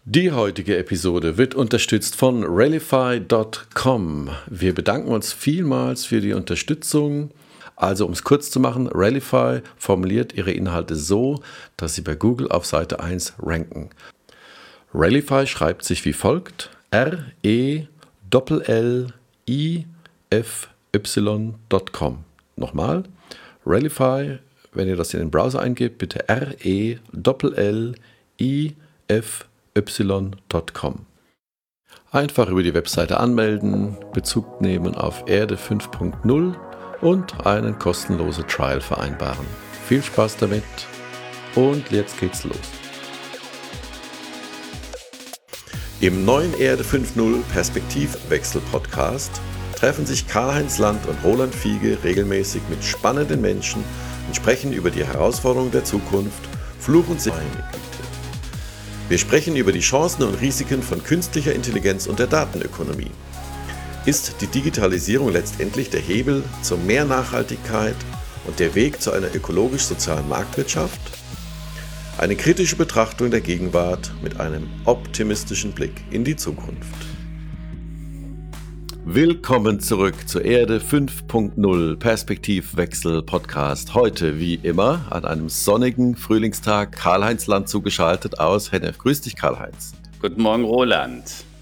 Die heutige Episode wird unterstützt von Rallify.com. Wir bedanken uns vielmals für die Unterstützung. Also, um es kurz zu machen, Rallify formuliert ihre Inhalte so, dass sie bei Google auf Seite 1 ranken. Rallify schreibt sich wie folgt: RELLIFY.com. Nochmal, Rallify, wenn ihr das in den Browser eingebt, bitte RELLIFY.com. Einfach über die Webseite anmelden, Bezug nehmen auf Erde 5.0 und einen kostenlosen Trial vereinbaren. Viel Spaß damit und jetzt geht's los. Im neuen Erde 5.0 Perspektivwechsel-Podcast treffen sich Karl-Heinz Land und Roland Fiege regelmäßig mit spannenden Menschen und sprechen über die Herausforderungen der Zukunft, Fluch und Segen. Wir sprechen über die Chancen und Risiken von künstlicher Intelligenz und der Datenökonomie. Ist die Digitalisierung letztendlich der Hebel zu mehr Nachhaltigkeit und der Weg zu einer ökologisch-sozialen Marktwirtschaft? Eine kritische Betrachtung der Gegenwart mit einem optimistischen Blick in die Zukunft. Willkommen zurück zur Erde 5.0 Perspektivwechsel Podcast. Heute wie immer an einem sonnigen Frühlingstag Karl-Heinz Land zugeschaltet aus Hennef. Grüß dich, Karl-Heinz. Guten Morgen, Roland.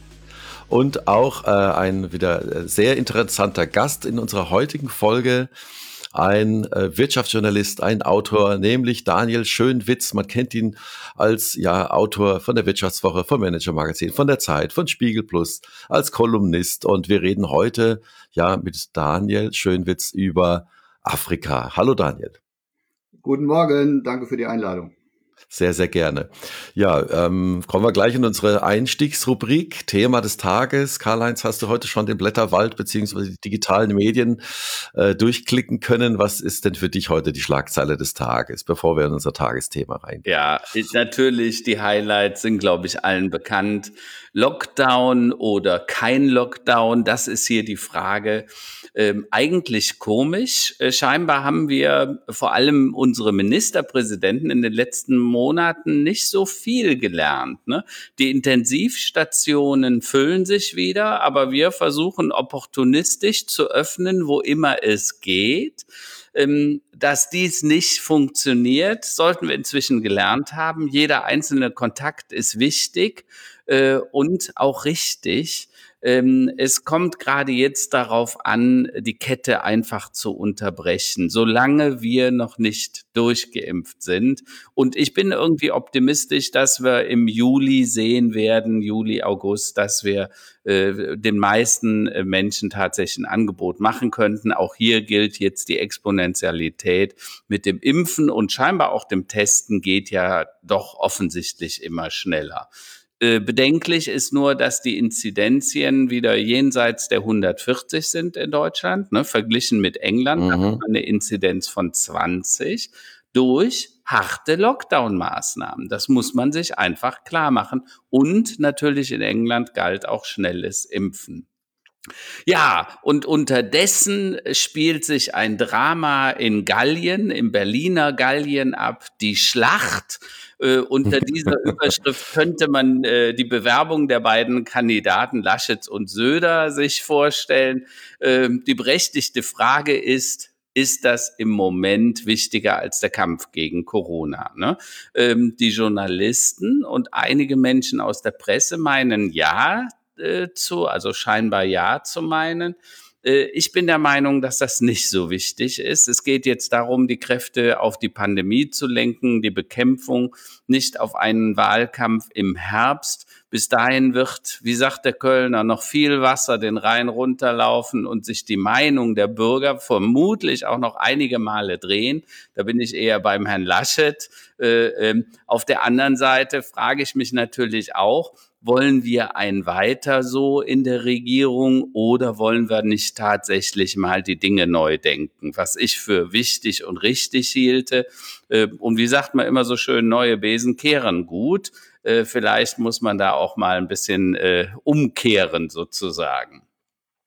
Und auch ein wieder sehr interessanter Gast in unserer heutigen Folge. Ein Wirtschaftsjournalist, ein Autor, nämlich Daniel Schönwitz. Man kennt ihn als Autor von der Wirtschaftswoche, vom Manager Magazin, von der Zeit, von Spiegel Plus, als Kolumnist. Und wir reden heute mit Daniel Schönwitz über Afrika. Hallo Daniel. Guten Morgen, danke für die Einladung. Sehr, sehr gerne. Ja, kommen wir gleich in unsere Einstiegsrubrik, Thema des Tages. Karl-Heinz, hast du heute schon den Blätterwald bzw. die digitalen Medien durchklicken können? Was ist denn für dich heute die Schlagzeile des Tages, bevor wir in unser Tagesthema reingehen? Ja, natürlich, die Highlights sind, glaube ich, allen bekannt. Lockdown oder kein Lockdown, das ist hier die Frage. Eigentlich komisch. Scheinbar haben wir vor allem unsere Ministerpräsidenten in den letzten Monaten nicht so viel gelernt, ne? Die Intensivstationen füllen sich wieder, aber wir versuchen opportunistisch zu öffnen, wo immer es geht. Dass dies nicht funktioniert, sollten wir inzwischen gelernt haben. Jeder einzelne Kontakt ist wichtig und auch richtig. Es kommt gerade jetzt darauf an, die Kette einfach zu unterbrechen, solange wir noch nicht durchgeimpft sind. Und ich bin irgendwie optimistisch, dass wir im Juli sehen werden, Juli, August, dass wir den meisten Menschen tatsächlich ein Angebot machen könnten. Auch hier gilt jetzt die Exponentialität mit dem Impfen und scheinbar auch dem Testen geht ja doch offensichtlich immer schneller. Bedenklich ist nur, dass die Inzidenzien wieder jenseits der 140 sind in Deutschland, ne, verglichen mit England, da hat man eine Inzidenz von 20 durch harte Lockdown-Maßnahmen. Das muss man sich einfach klar machen. Und natürlich in England galt auch schnelles Impfen. Ja, und unterdessen spielt sich ein Drama in Gallien, im Berliner Gallien ab, die Schlacht. Unter dieser Überschrift könnte man die Bewerbung der beiden Kandidaten Laschet und Söder sich vorstellen. Die berechtigte Frage ist das im Moment wichtiger als der Kampf gegen Corona? Ne? Die Journalisten und einige Menschen aus der Presse meinen also scheinbar ja zu meinen. Ich bin der Meinung, dass das nicht so wichtig ist. Es geht jetzt darum, die Kräfte auf die Pandemie zu lenken, die Bekämpfung, nicht auf einen Wahlkampf im Herbst. Bis dahin wird, wie sagt der Kölner, noch viel Wasser den Rhein runterlaufen und sich die Meinung der Bürger vermutlich auch noch einige Male drehen. Da bin ich eher beim Herrn Laschet. Auf der anderen Seite frage ich mich natürlich auch, wollen wir ein Weiter so in der Regierung oder wollen wir nicht tatsächlich mal die Dinge neu denken, was ich für wichtig und richtig hielte. Und wie sagt man immer so schön, neue Besen kehren gut. Vielleicht muss man da auch mal ein bisschen umkehren sozusagen.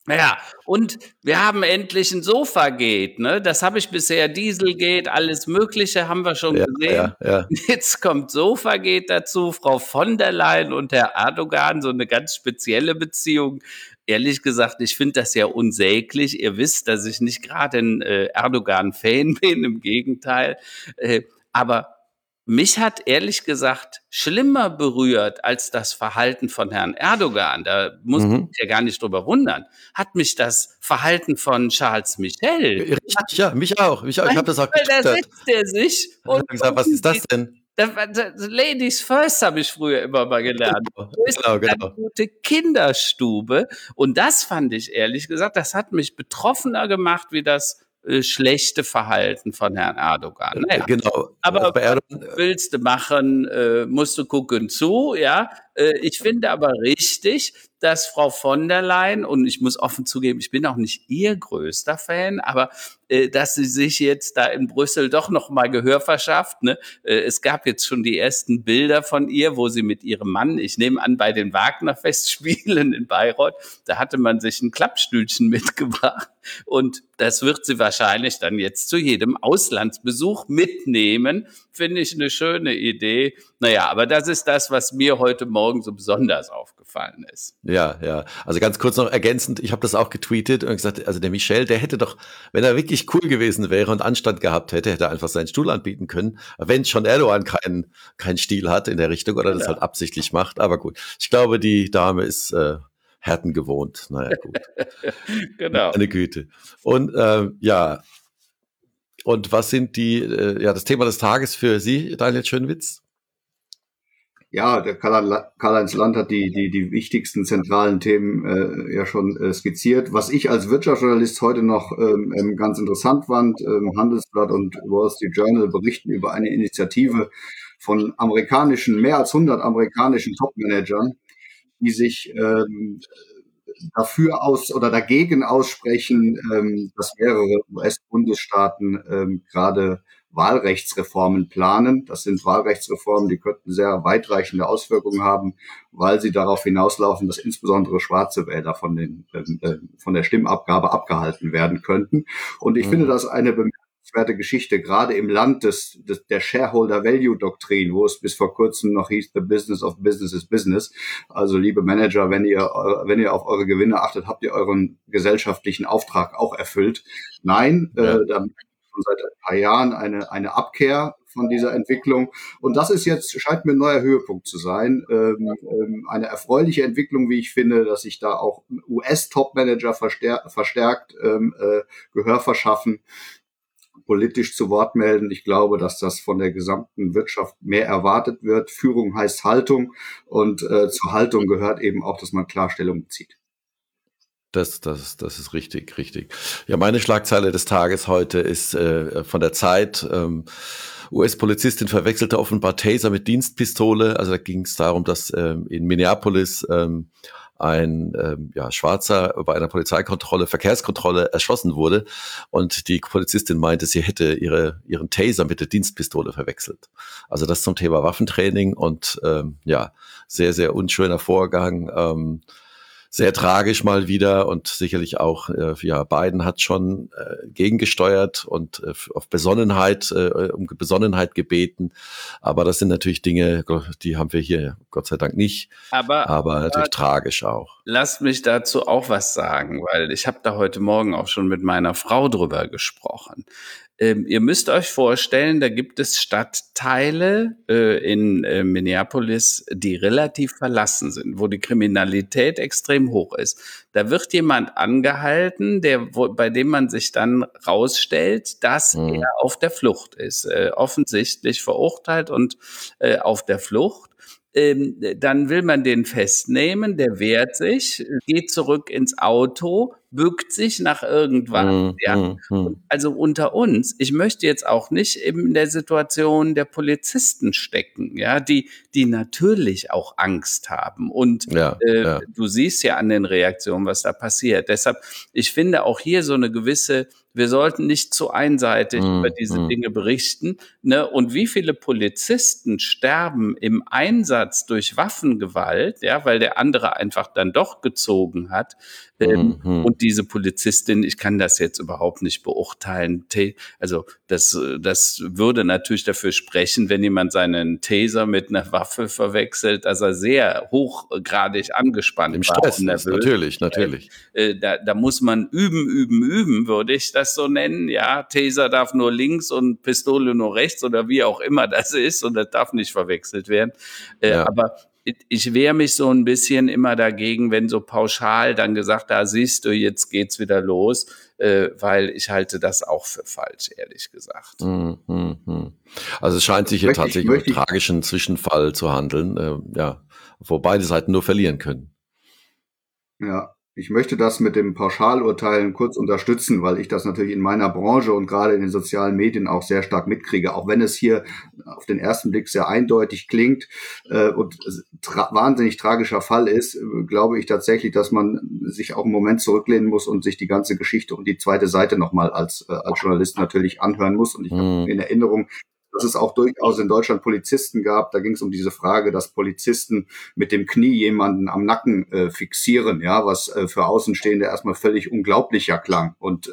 Ja, und wir haben endlich ein Sofa-Gate, ne? Das habe ich bisher, Dieselgate, alles Mögliche haben wir schon Ja, gesehen. ja, ja. Jetzt kommt Sofa-Gate dazu, Frau von der Leyen und Herr Erdogan, so eine ganz spezielle Beziehung. Ehrlich gesagt, ich finde das ja unsäglich. Ihr wisst, dass ich nicht gerade ein Erdogan-Fan bin, im Gegenteil. Aber mich hat ehrlich gesagt schlimmer berührt als das Verhalten von Herrn Erdogan. Da muss man Mhm. sich ja gar nicht drüber wundern. Hat mich das Verhalten von Charles Michel, Richtig, ja, mich auch. Ich habe das auch weil da getwittert. setzt er sich Ich habe und gesagt, was ist das denn? Ladies first habe ich früher immer mal gelernt. Wo ist Genau, die genau. gute Kinderstube? Und das fand ich ehrlich gesagt, das hat mich betroffener gemacht wie das schlechte Verhalten von Herrn Erdogan. Naja, Genau. Also aber bei was Erdogan, willst du machen? Musst du gucken zu, ja. Ich finde aber richtig, dass Frau von der Leyen, und ich muss offen zugeben, ich bin auch nicht ihr größter Fan, aber dass sie sich jetzt da in Brüssel doch noch mal Gehör verschafft. Ne? Es gab jetzt schon die ersten Bilder von ihr, wo sie mit ihrem Mann, ich nehme an, bei den Wagner-Festspielen in Bayreuth, da hatte man sich ein Klappstühlchen mitgebracht. Und das wird sie wahrscheinlich dann jetzt zu jedem Auslandsbesuch mitnehmen. Finde ich eine schöne Idee. Naja, aber das ist das, was mir heute Morgen so besonders aufgefallen ist. ja, ja. Also ganz kurz noch ergänzend, ich habe das auch getweetet und gesagt, also der Michel, der hätte doch, wenn er wirklich cool gewesen wäre und Anstand gehabt hätte, hätte er einfach seinen Stuhl anbieten können. Wenn schon Erdogan keinen Stil hat in der Richtung oder das halt absichtlich macht. Aber gut, ich glaube, die Dame ist Härten gewohnt. Naja, gut. Genau. Meine Güte. Und ja, und was sind das Thema des Tages für Sie, Daniel Schönwitz? Ja, der Karl-Heinz Land hat die wichtigsten zentralen Themen ja schon skizziert. Was ich als Wirtschaftsjournalist heute noch ganz interessant fand, Handelsblatt und Wall Street Journal berichten über eine Initiative von mehr als 100 amerikanischen Topmanagern, die sich dagegen aussprechen, dass mehrere US-Bundesstaaten gerade Wahlrechtsreformen planen. Das sind Wahlrechtsreformen, die könnten sehr weitreichende Auswirkungen haben, weil sie darauf hinauslaufen, dass insbesondere schwarze Wähler von der Stimmabgabe abgehalten werden könnten. Und ich finde das eine bemerkenswerte Geschichte, gerade im Land der Shareholder-Value-Doktrin, wo es bis vor kurzem noch hieß, the business of business is business. Also liebe Manager, wenn ihr auf eure Gewinne achtet, habt ihr euren gesellschaftlichen Auftrag auch erfüllt. Nein, Ja. da schon seit ein paar Jahren eine Abkehr von dieser Entwicklung. Und das ist jetzt, scheint mir ein neuer Höhepunkt zu sein. Eine erfreuliche Entwicklung, wie ich finde, dass sich da auch US-Top-Manager verstärkt Gehör verschaffen, politisch zu Wort melden. Ich glaube, dass das von der gesamten Wirtschaft mehr erwartet wird. Führung heißt Haltung und zur Haltung gehört eben auch, dass man Klarstellung bezieht. Das ist richtig, richtig. Ja, meine Schlagzeile des Tages heute ist von der Zeit. US-Polizistin verwechselte offenbar Taser mit Dienstpistole. Also da ging es darum, dass in Minneapolis ein Schwarzer bei einer Verkehrskontrolle erschossen wurde. Und die Polizistin meinte, sie hätte ihren Taser mit der Dienstpistole verwechselt. Also das zum Thema Waffentraining und sehr, sehr unschöner Vorgang. Sehr tragisch mal wieder und sicherlich auch, Biden hat schon gegengesteuert und auf Besonnenheit, um Besonnenheit gebeten. Aber das sind natürlich Dinge, die haben wir hier Gott sei Dank nicht. Aber natürlich tragisch auch. Lass mich dazu auch was sagen, weil ich habe da heute Morgen auch schon mit meiner Frau drüber gesprochen. Ihr müsst euch vorstellen, da gibt es Stadtteile in Minneapolis, die relativ verlassen sind, wo die Kriminalität extrem hoch ist. Da wird jemand angehalten, bei dem man sich dann rausstellt, dass er auf der Flucht ist, offensichtlich verurteilt und auf der Flucht. Dann will man den festnehmen, der wehrt sich, geht zurück ins Auto, bückt sich nach irgendwas. Also unter uns, ich möchte jetzt auch nicht in der Situation der Polizisten stecken, ja, die natürlich auch Angst haben. Und du siehst ja an den Reaktionen, was da passiert. Deshalb, ich finde auch hier so eine gewisse, wir sollten nicht zu einseitig über diese Dinge berichten. Ne? Und wie viele Polizisten sterben im Einsatz durch Waffengewalt, ja, weil der andere einfach dann doch gezogen hat. Und Und diese Polizistin, ich kann das jetzt überhaupt nicht beurteilen. Also das würde natürlich dafür sprechen, wenn jemand seinen Taser mit einer Waffe verwechselt, dass er sehr hochgradig angespannt Im war Stress und ist, nervös. natürlich. Da muss man üben, würde ich das so nennen. Ja, Taser darf nur links und Pistole nur rechts oder wie auch immer das ist und das darf nicht verwechselt werden. Ja. Aber ich wehre mich so ein bisschen immer dagegen, wenn so pauschal dann gesagt, da siehst du, jetzt geht's wieder los, weil ich halte das auch für falsch, ehrlich gesagt. Also es scheint sich hier tatsächlich um einen tragischen Zwischenfall zu handeln, wo beide Seiten nur verlieren können. Ja, ich möchte das mit dem Pauschalurteilen kurz unterstützen, weil ich das natürlich in meiner Branche und gerade in den sozialen Medien auch sehr stark mitkriege, auch wenn es hier auf den ersten Blick sehr eindeutig klingt und wahnsinnig tragischer Fall ist, glaube ich tatsächlich, dass man sich auch einen Moment zurücklehnen muss und sich die ganze Geschichte und die zweite Seite nochmal als Journalist natürlich anhören muss. Und ich habe in Erinnerung, dass es auch durchaus in Deutschland Polizisten gab. Da ging es um diese Frage, dass Polizisten mit dem Knie jemanden am Nacken fixieren, ja, was für Außenstehende erstmal völlig unglaublicher klang. Und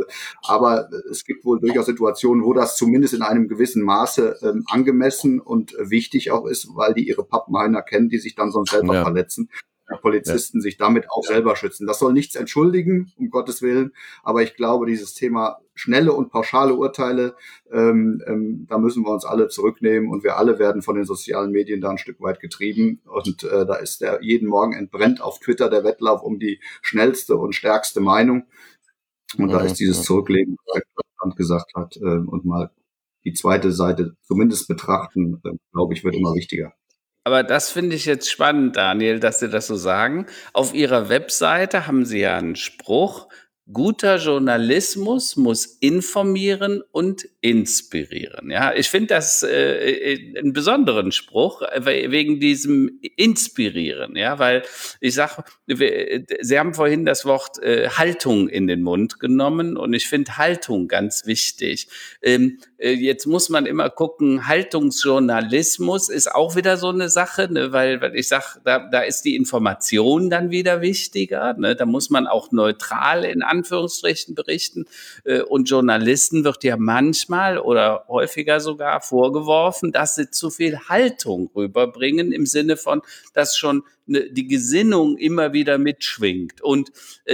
aber es gibt wohl durchaus Situationen, wo das zumindest in einem gewissen Maße angemessen und wichtig auch ist, weil die ihre Pappenheimer kennen, die sich dann sonst selber verletzen. Polizisten sich damit auch selber schützen. Das soll nichts entschuldigen, um Gottes Willen, aber ich glaube, dieses Thema schnelle und pauschale Urteile, da müssen wir uns alle zurücknehmen und wir alle werden von den sozialen Medien da ein Stück weit getrieben und da ist jeden Morgen entbrennt auf Twitter der Wettlauf um die schnellste und stärkste Meinung und da ist dieses Zurücklegen, was der gesagt hat, und mal die zweite Seite zumindest betrachten, glaube ich, wird immer wichtiger. Aber das finde ich jetzt spannend, Daniel, dass Sie das so sagen. Auf Ihrer Webseite haben Sie ja einen Spruch: Guter Journalismus muss informieren und inspirieren. Ja, ich finde das einen besonderen Spruch wegen diesem Inspirieren. Ja, weil ich sage, Sie haben vorhin das Wort Haltung in den Mund genommen und ich finde Haltung ganz wichtig. Jetzt muss man immer gucken, Haltungsjournalismus ist auch wieder so eine Sache, ne, weil ich sage, da ist die Information dann wieder wichtiger. Ne, da muss man auch neutral in Anführungsstrichen berichten. Und Journalisten wird ja manchmal oder häufiger sogar vorgeworfen, dass sie zu viel Haltung rüberbringen, im Sinne von, dass schon die Gesinnung immer wieder mitschwingt. Und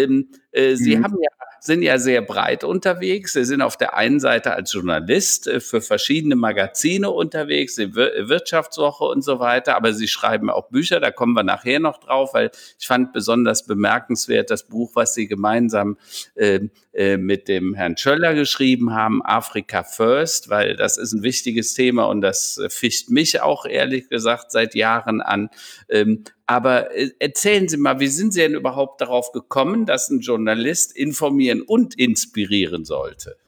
Sie sind ja sehr breit unterwegs. Sie sind auf der einen Seite als Journalist für verschiedene Magazine unterwegs, die Wirtschaftswoche und so weiter, aber Sie schreiben auch Bücher, da kommen wir nachher noch drauf, weil ich fand besonders bemerkenswert das Buch, was Sie gemeinsam mit dem Herrn Schöller geschrieben haben, Africa First, weil das ist ein wichtiges Thema und das ficht mich auch ehrlich gesagt seit Jahren an. Aber erzählen Sie mal, wie sind Sie denn überhaupt darauf gekommen, dass ein Journalist informieren und inspirieren sollte?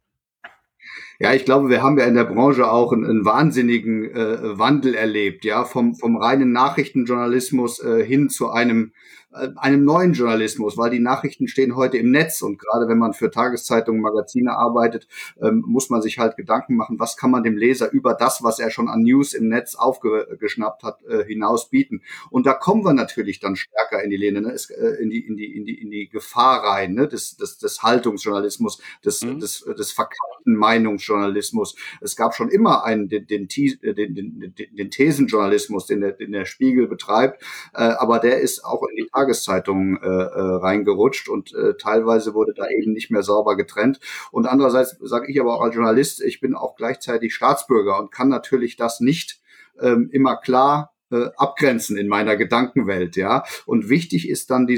Ja, ich glaube, wir haben ja in der Branche auch einen wahnsinnigen Wandel erlebt, ja, vom reinen Nachrichtenjournalismus hin zu einem neuen Journalismus, weil die Nachrichten stehen heute im Netz und gerade wenn man für Tageszeitungen, Magazine arbeitet, muss man sich halt Gedanken machen, was kann man dem Leser über das, was er schon an News im Netz aufgeschnappt hat, hinaus bieten. Und da kommen wir natürlich dann stärker in die Lehne, ne? In die Gefahr rein, ne? des Haltungsjournalismus, des verkappten Meinungsjournalismus. Es gab schon immer den Thesenjournalismus, den der Spiegel betreibt, aber der ist auch in die Tageszeitungen reingerutscht und teilweise wurde da eben nicht mehr sauber getrennt. Und andererseits sage ich aber auch als Journalist, ich bin auch gleichzeitig Staatsbürger und kann natürlich das nicht immer klar abgrenzen in meiner Gedankenwelt, ja. Und wichtig ist dann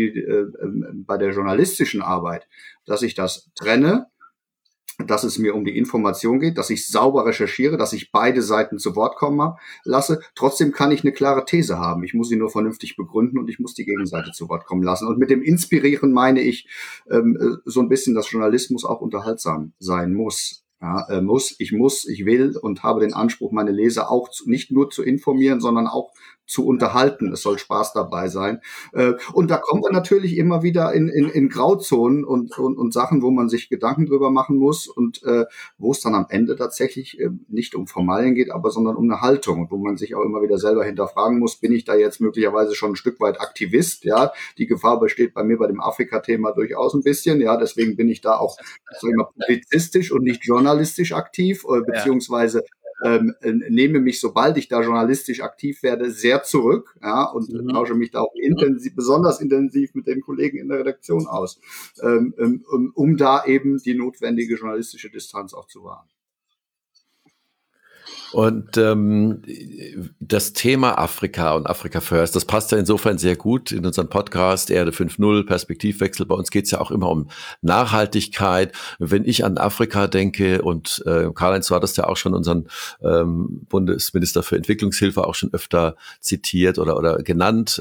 bei der journalistischen Arbeit, dass ich das trenne, dass es mir um die Information geht, dass ich sauber recherchiere, dass ich beide Seiten zu Wort kommen lasse. Trotzdem kann ich eine klare These haben. Ich muss sie nur vernünftig begründen und ich muss die Gegenseite zu Wort kommen lassen. Und mit dem Inspirieren meine ich so ein bisschen, dass Journalismus auch unterhaltsam sein muss. Ja, ich will und habe den Anspruch, meine Leser auch nicht nur zu informieren, sondern auch zu unterhalten. Es soll Spaß dabei sein. Und da kommen wir natürlich immer wieder in Grauzonen und Sachen, wo man sich Gedanken drüber machen muss und wo es dann am Ende tatsächlich nicht um Formalien geht, aber sondern um eine Haltung, wo man sich auch immer wieder selber hinterfragen muss, bin ich da jetzt möglicherweise schon ein Stück weit Aktivist? Ja, die Gefahr besteht bei mir bei dem Afrika-Thema durchaus ein bisschen. Ja, deswegen bin ich da auch, sag ich mal, publizistisch und nicht journalistisch aktiv, beziehungsweise nehme mich, sobald ich da journalistisch aktiv werde, sehr zurück, ja, und tausche mich da auch besonders intensiv mit den Kollegen in der Redaktion aus, um da eben die notwendige journalistische Distanz auch zu wahren. Und das Thema Afrika und Africa First, das passt ja insofern sehr gut in unseren Podcast Erde 5.0, Perspektivwechsel. Bei uns geht es ja auch immer um Nachhaltigkeit. Wenn ich an Afrika denke, und Karl-Heinz, du hattest ja auch schon unseren Bundesminister für Entwicklungshilfe auch schon öfter zitiert oder genannt.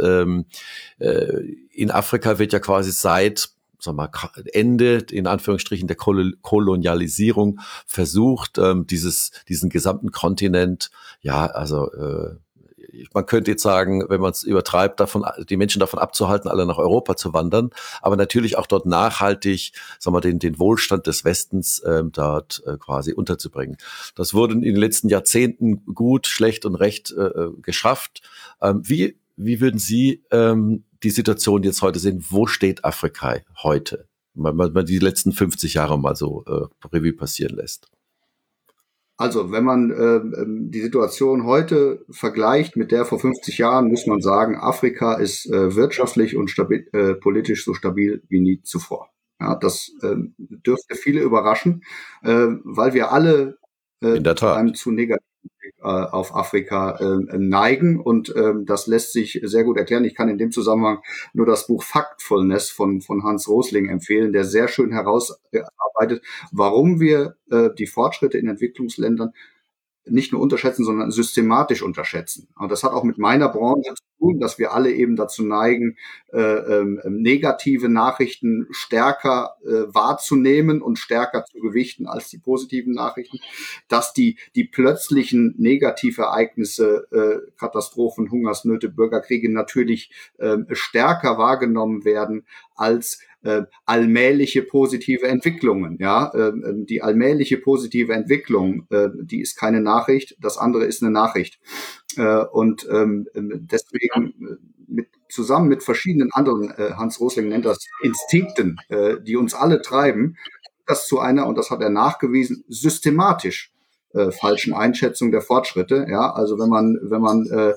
In Afrika wird ja quasi seit Ende, in Anführungsstrichen, der Kolonialisierung versucht, diesen gesamten Kontinent, ja, also man könnte jetzt sagen, wenn man es übertreibt, die Menschen davon abzuhalten, alle nach Europa zu wandern, aber natürlich auch dort nachhaltig, den Wohlstand des Westens dort quasi unterzubringen. Das wurde in den letzten Jahrzehnten gut, schlecht und recht geschafft. Wie würden Sie die Situation jetzt heute sehen? Wo steht Afrika heute? Wenn man die letzten 50 Jahre mal so Revue passieren lässt. Also, wenn man die Situation heute vergleicht mit der vor 50 Jahren, muss man sagen, Afrika ist wirtschaftlich und politisch so stabil wie nie zuvor. Ja, das dürfte viele überraschen, weil wir alle in der Tat einem zu negativen Blick auf Afrika neigen, und das lässt sich sehr gut erklären. Ich kann in dem Zusammenhang nur das Buch Factfulness von Hans Rosling empfehlen, der sehr schön herausarbeitet, warum wir die Fortschritte in Entwicklungsländern nicht nur unterschätzen, sondern systematisch unterschätzen. Und das hat auch mit meiner Branche zu tun, dass wir alle eben dazu neigen, negative Nachrichten stärker wahrzunehmen und stärker zu gewichten als die positiven Nachrichten, dass die plötzlichen Negativereignisse, Katastrophen, Hungersnöte, Bürgerkriege natürlich stärker wahrgenommen werden als allmähliche positive Entwicklungen. Ja, die allmähliche positive Entwicklung, die ist keine Nachricht, das andere ist eine Nachricht. Und deswegen zusammen mit verschiedenen anderen, Hans Rosling nennt das Instinkten, die uns alle treiben, das zu einer, und das hat er nachgewiesen, systematisch falschen Einschätzung der Fortschritte. Ja, also wenn man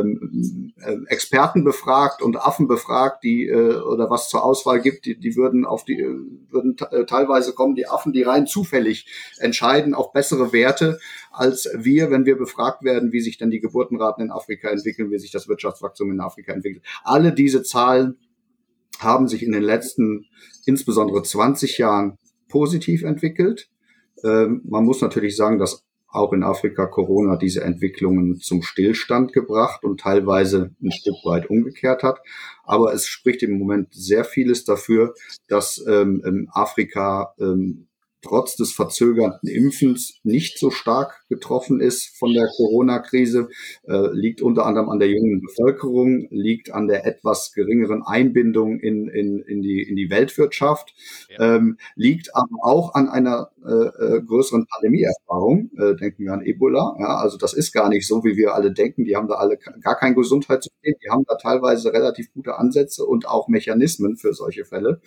Experten befragt und Affen befragt, die oder was zur Auswahl gibt, die würden teilweise kommen die Affen, die rein zufällig entscheiden, auf bessere Werte als wir, wenn wir befragt werden, wie sich denn die Geburtenraten in Afrika entwickeln, wie sich das Wirtschaftswachstum in Afrika entwickelt. Alle diese Zahlen haben sich in den letzten insbesondere 20 Jahren positiv entwickelt. Man muss natürlich sagen, dass auch in Afrika Corona diese Entwicklungen zum Stillstand gebracht und teilweise ein Stück weit umgekehrt hat. Aber es spricht im Moment sehr vieles dafür, dass Afrika trotz des verzögerten Impfens nicht so stark getroffen ist von der Corona-Krise, liegt unter anderem an der jungen Bevölkerung, liegt an der etwas geringeren Einbindung in die Weltwirtschaft, liegt aber auch an einer größeren Pandemieerfahrung, denken wir an Ebola, ja, also das ist gar nicht so, wie wir alle denken, die haben da alle gar kein Gesundheitssystem, die haben da teilweise relativ gute Ansätze und auch Mechanismen für solche Fälle.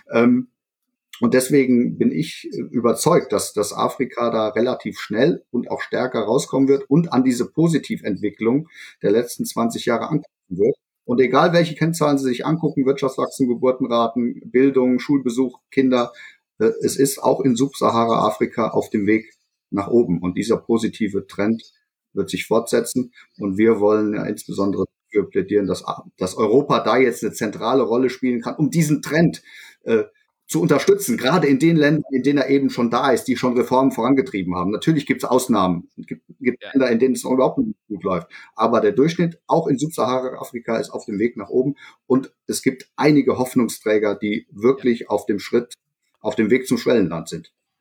Und deswegen bin ich überzeugt, dass Afrika da relativ schnell und auch stärker rauskommen wird und an diese Positiventwicklung der letzten 20 Jahre anknüpfen wird. Und egal, welche Kennzahlen Sie sich angucken, Wirtschaftswachstum, Geburtenraten, Bildung, Schulbesuch, Kinder, es ist auch in Subsahara-Afrika auf dem Weg nach oben. Und dieser positive Trend wird sich fortsetzen. Und wir wollen ja insbesondere dafür plädieren, dass Europa da jetzt eine zentrale Rolle spielen kann, um diesen Trend zu unterstützen, gerade in den Ländern, in denen er eben schon da ist, die schon Reformen vorangetrieben haben. Natürlich gibt es Ausnahmen, es gibt Länder, in denen es noch überhaupt nicht gut läuft. Aber der Durchschnitt, auch in Subsahara-Afrika, ist auf dem Weg nach oben. Und es gibt einige Hoffnungsträger, die wirklich auf dem Weg zum Schwellenland sind.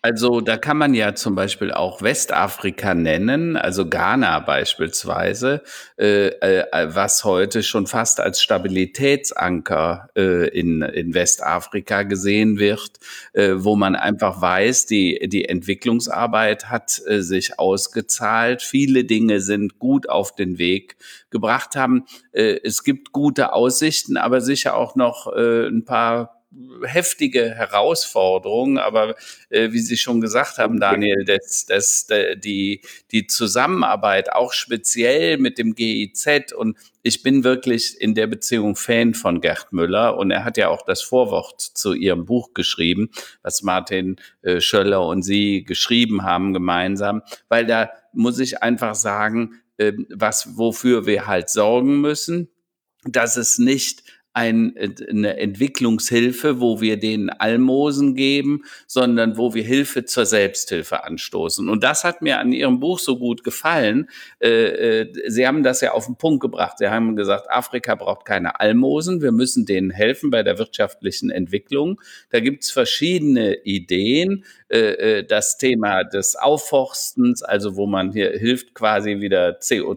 Also da kann man ja zum Beispiel auch Westafrika nennen, also Ghana beispielsweise, was heute schon fast als Stabilitätsanker in Westafrika gesehen wird, wo man einfach weiß, die Entwicklungsarbeit hat sich ausgezahlt. Viele Dinge sind gut auf den Weg gebracht haben. Es gibt gute Aussichten, aber sicher auch noch ein paar heftige Herausforderungen, aber wie Sie schon gesagt haben, Daniel, die Zusammenarbeit auch speziell mit dem GIZ, und ich bin wirklich in der Beziehung Fan von Gerd Müller, und er hat ja auch das Vorwort zu Ihrem Buch geschrieben, was Martin Schöller und Sie geschrieben haben gemeinsam, weil da muss ich einfach sagen, wofür wir halt sorgen müssen, dass es nicht eine Entwicklungshilfe, wo wir denen Almosen geben, sondern wo wir Hilfe zur Selbsthilfe anstoßen. Und das hat mir an Ihrem Buch so gut gefallen. Sie haben das ja auf den Punkt gebracht. Sie haben gesagt, Afrika braucht keine Almosen. Wir müssen denen helfen bei der wirtschaftlichen Entwicklung. Da gibt's verschiedene Ideen. Das Thema des Aufforstens, also wo man hier hilft, quasi wieder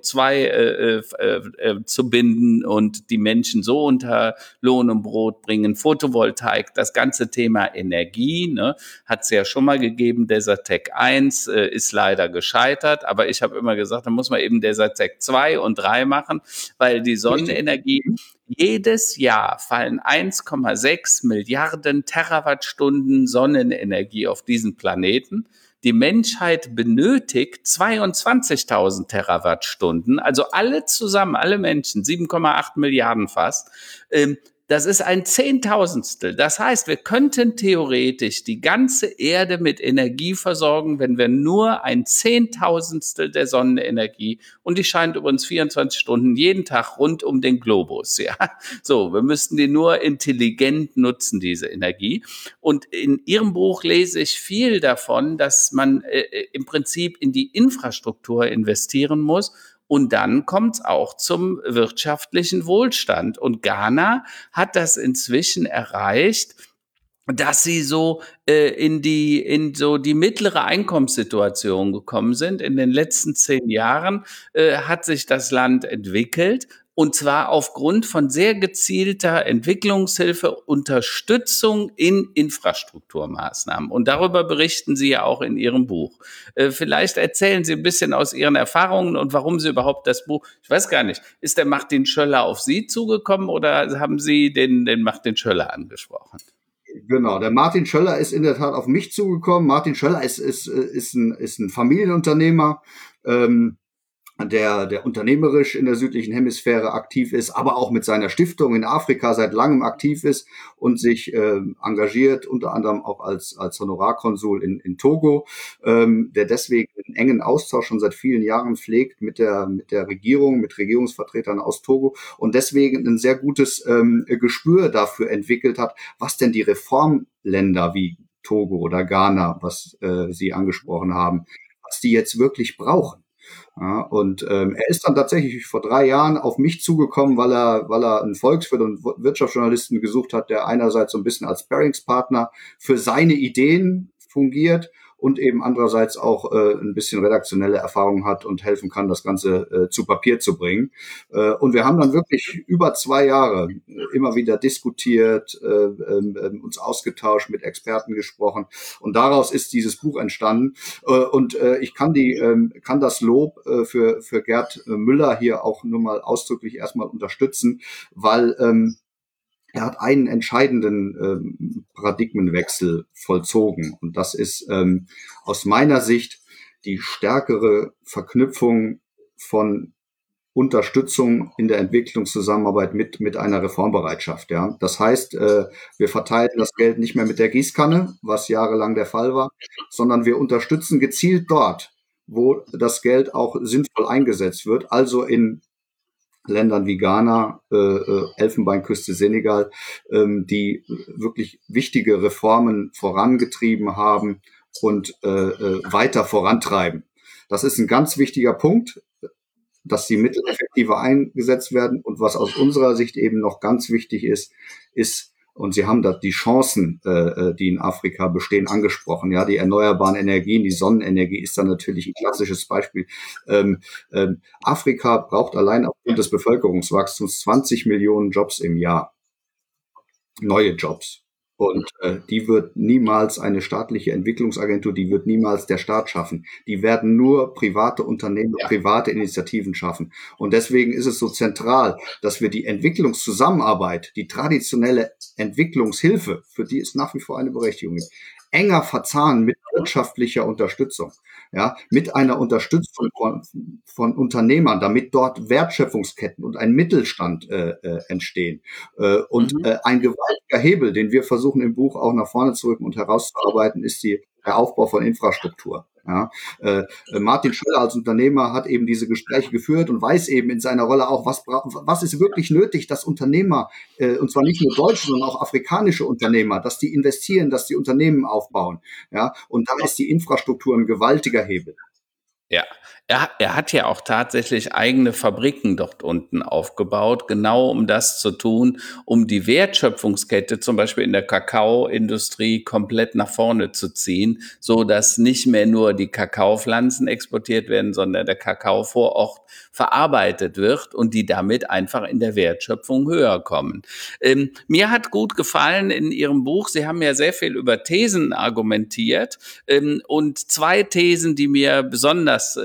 CO2 zu binden und die Menschen so unter Lohn und Brot bringen. Photovoltaik, das ganze Thema Energie, ne, hat es ja schon mal gegeben. Desertec 1 ist leider gescheitert, aber ich habe immer gesagt, da muss man eben Desertec 2 und 3 machen, weil die Sonnenenergie, jedes Jahr fallen 1,6 Milliarden Terawattstunden Sonnenenergie auf diesen Planeten. Die Menschheit benötigt 22.000 Terawattstunden, also alle zusammen, alle Menschen, 7,8 Milliarden fast. Das ist ein Zehntausendstel. Das heißt, wir könnten theoretisch die ganze Erde mit Energie versorgen, wenn wir nur ein Zehntausendstel der Sonnenenergie, und die scheint übrigens 24 Stunden jeden Tag rund um den Globus, ja. So, wir müssten die nur intelligent nutzen, diese Energie. Und in Ihrem Buch lese ich viel davon, dass man im Prinzip in die Infrastruktur investieren muss. Und dann kommt es auch zum wirtschaftlichen Wohlstand. Und Ghana hat das inzwischen erreicht, dass sie so in die mittlere Einkommenssituation gekommen sind. In den letzten 10 Jahren hat sich das Land entwickelt. Und zwar aufgrund von sehr gezielter Entwicklungshilfe, Unterstützung in Infrastrukturmaßnahmen. Und darüber berichten Sie ja auch in Ihrem Buch. Vielleicht erzählen Sie ein bisschen aus Ihren Erfahrungen und warum Sie überhaupt das Buch, ich weiß gar nicht, ist der Martin Schöller auf Sie zugekommen oder haben Sie den Martin Schöller angesprochen? Genau, der Martin Schöller ist in der Tat auf mich zugekommen. Martin Schöller ist ein Familienunternehmer, der unternehmerisch in der südlichen Hemisphäre aktiv ist, aber auch mit seiner Stiftung in Afrika seit langem aktiv ist und sich engagiert, unter anderem auch als Honorarkonsul in Togo, der deswegen einen engen Austausch schon seit vielen Jahren pflegt mit der Regierung, mit Regierungsvertretern aus Togo und deswegen ein sehr gutes Gespür dafür entwickelt hat, was denn die Reformländer wie Togo oder Ghana, was Sie angesprochen haben, was die jetzt wirklich brauchen. Ja, und er ist dann tatsächlich vor 3 Jahren auf mich zugekommen, weil er einen Volkswirt und Wirtschaftsjournalisten gesucht hat, der einerseits so ein bisschen als Sparringspartner für seine Ideen fungiert und eben andererseits auch ein bisschen redaktionelle Erfahrung hat und helfen kann, das Ganze zu Papier zu bringen. Und wir haben dann wirklich über 2 Jahre immer wieder diskutiert, uns ausgetauscht, mit Experten gesprochen und daraus ist dieses Buch entstanden. Und ich kann das Lob für Gerd Müller hier auch nur mal ausdrücklich erstmal unterstützen, weil er hat einen entscheidenden Paradigmenwechsel vollzogen. Und das ist aus meiner Sicht die stärkere Verknüpfung von Unterstützung in der Entwicklungszusammenarbeit mit einer Reformbereitschaft. Ja, das heißt, wir verteilen das Geld nicht mehr mit der Gießkanne, was jahrelang der Fall war, sondern wir unterstützen gezielt dort, wo das Geld auch sinnvoll eingesetzt wird, also in Ländern wie Ghana, Elfenbeinküste, Senegal, die wirklich wichtige Reformen vorangetrieben haben und weiter vorantreiben. Das ist ein ganz wichtiger Punkt, dass die Mittel effektiver eingesetzt werden. Und was aus unserer Sicht eben noch ganz wichtig ist Und Sie haben da die Chancen, die in Afrika bestehen, angesprochen. Ja, die erneuerbaren Energien, die Sonnenenergie ist da natürlich ein klassisches Beispiel. Afrika braucht allein aufgrund des Bevölkerungswachstums 20 Millionen Jobs im Jahr. Neue Jobs. Und die wird niemals eine staatliche Entwicklungsagentur, die wird niemals der Staat schaffen. Die werden nur private Unternehmen, private Initiativen schaffen. Und deswegen ist es so zentral, dass wir die Entwicklungszusammenarbeit, die traditionelle Entwicklungshilfe, für die es nach wie vor eine Berechtigung gibt, enger verzahnen mit wirtschaftlicher Unterstützung. Ja, mit einer Unterstützung von Unternehmern, damit dort Wertschöpfungsketten und ein Mittelstand entstehen. Ein gewaltiger Hebel, den wir versuchen im Buch auch nach vorne zu rücken und herauszuarbeiten, ist der Aufbau von Infrastruktur. Ja, Martin Schöller als Unternehmer hat eben diese Gespräche geführt und weiß eben in seiner Rolle auch, was ist wirklich nötig, dass Unternehmer, und zwar nicht nur deutsche, sondern auch afrikanische Unternehmer, dass die investieren, dass die Unternehmen aufbauen. Ja, und da ist die Infrastruktur ein gewaltiger Hebel. Ja, er hat ja auch tatsächlich eigene Fabriken dort unten aufgebaut, genau um das zu tun, um die Wertschöpfungskette zum Beispiel in der Kakaoindustrie komplett nach vorne zu ziehen, so dass nicht mehr nur die Kakaopflanzen exportiert werden, sondern der Kakao vor Ort verarbeitet wird und die damit einfach in der Wertschöpfung höher kommen. Mir hat gut gefallen in Ihrem Buch, Sie haben ja sehr viel über Thesen argumentiert, und zwei Thesen, die mir besonders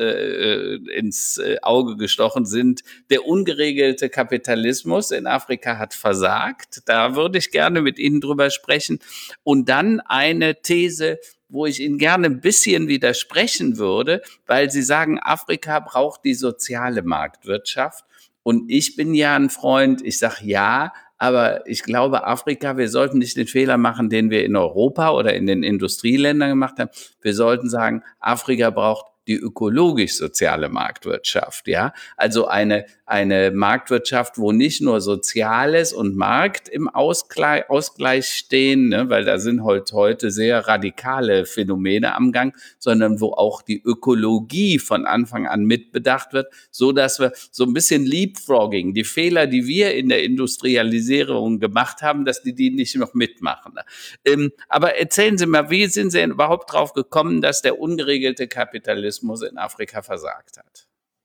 ins Auge gestochen sind. Der ungeregelte Kapitalismus in Afrika hat versagt. Da würde ich gerne mit Ihnen drüber sprechen. Und dann eine These, wo ich Ihnen gerne ein bisschen widersprechen würde, weil Sie sagen, Afrika braucht die soziale Marktwirtschaft. Und ich bin ja ein Freund, ich sage ja, aber ich glaube, Afrika, wir sollten nicht den Fehler machen, den wir in Europa oder in den Industrieländern gemacht haben. Wir sollten sagen, Afrika braucht die ökologisch-soziale Marktwirtschaft, ja. Also eine Marktwirtschaft, wo nicht nur Soziales und Markt im Ausgleich stehen, ne, weil da sind heute sehr radikale Phänomene am Gang, sondern wo auch die Ökologie von Anfang an mitbedacht wird, so dass wir so ein bisschen Leapfrogging, die Fehler, die wir in der Industrialisierung gemacht haben, dass die nicht noch mitmachen. Aber erzählen Sie mal, wie sind Sie überhaupt drauf gekommen, dass der ungeregelte Kapitalismus in Afrika versagt hat?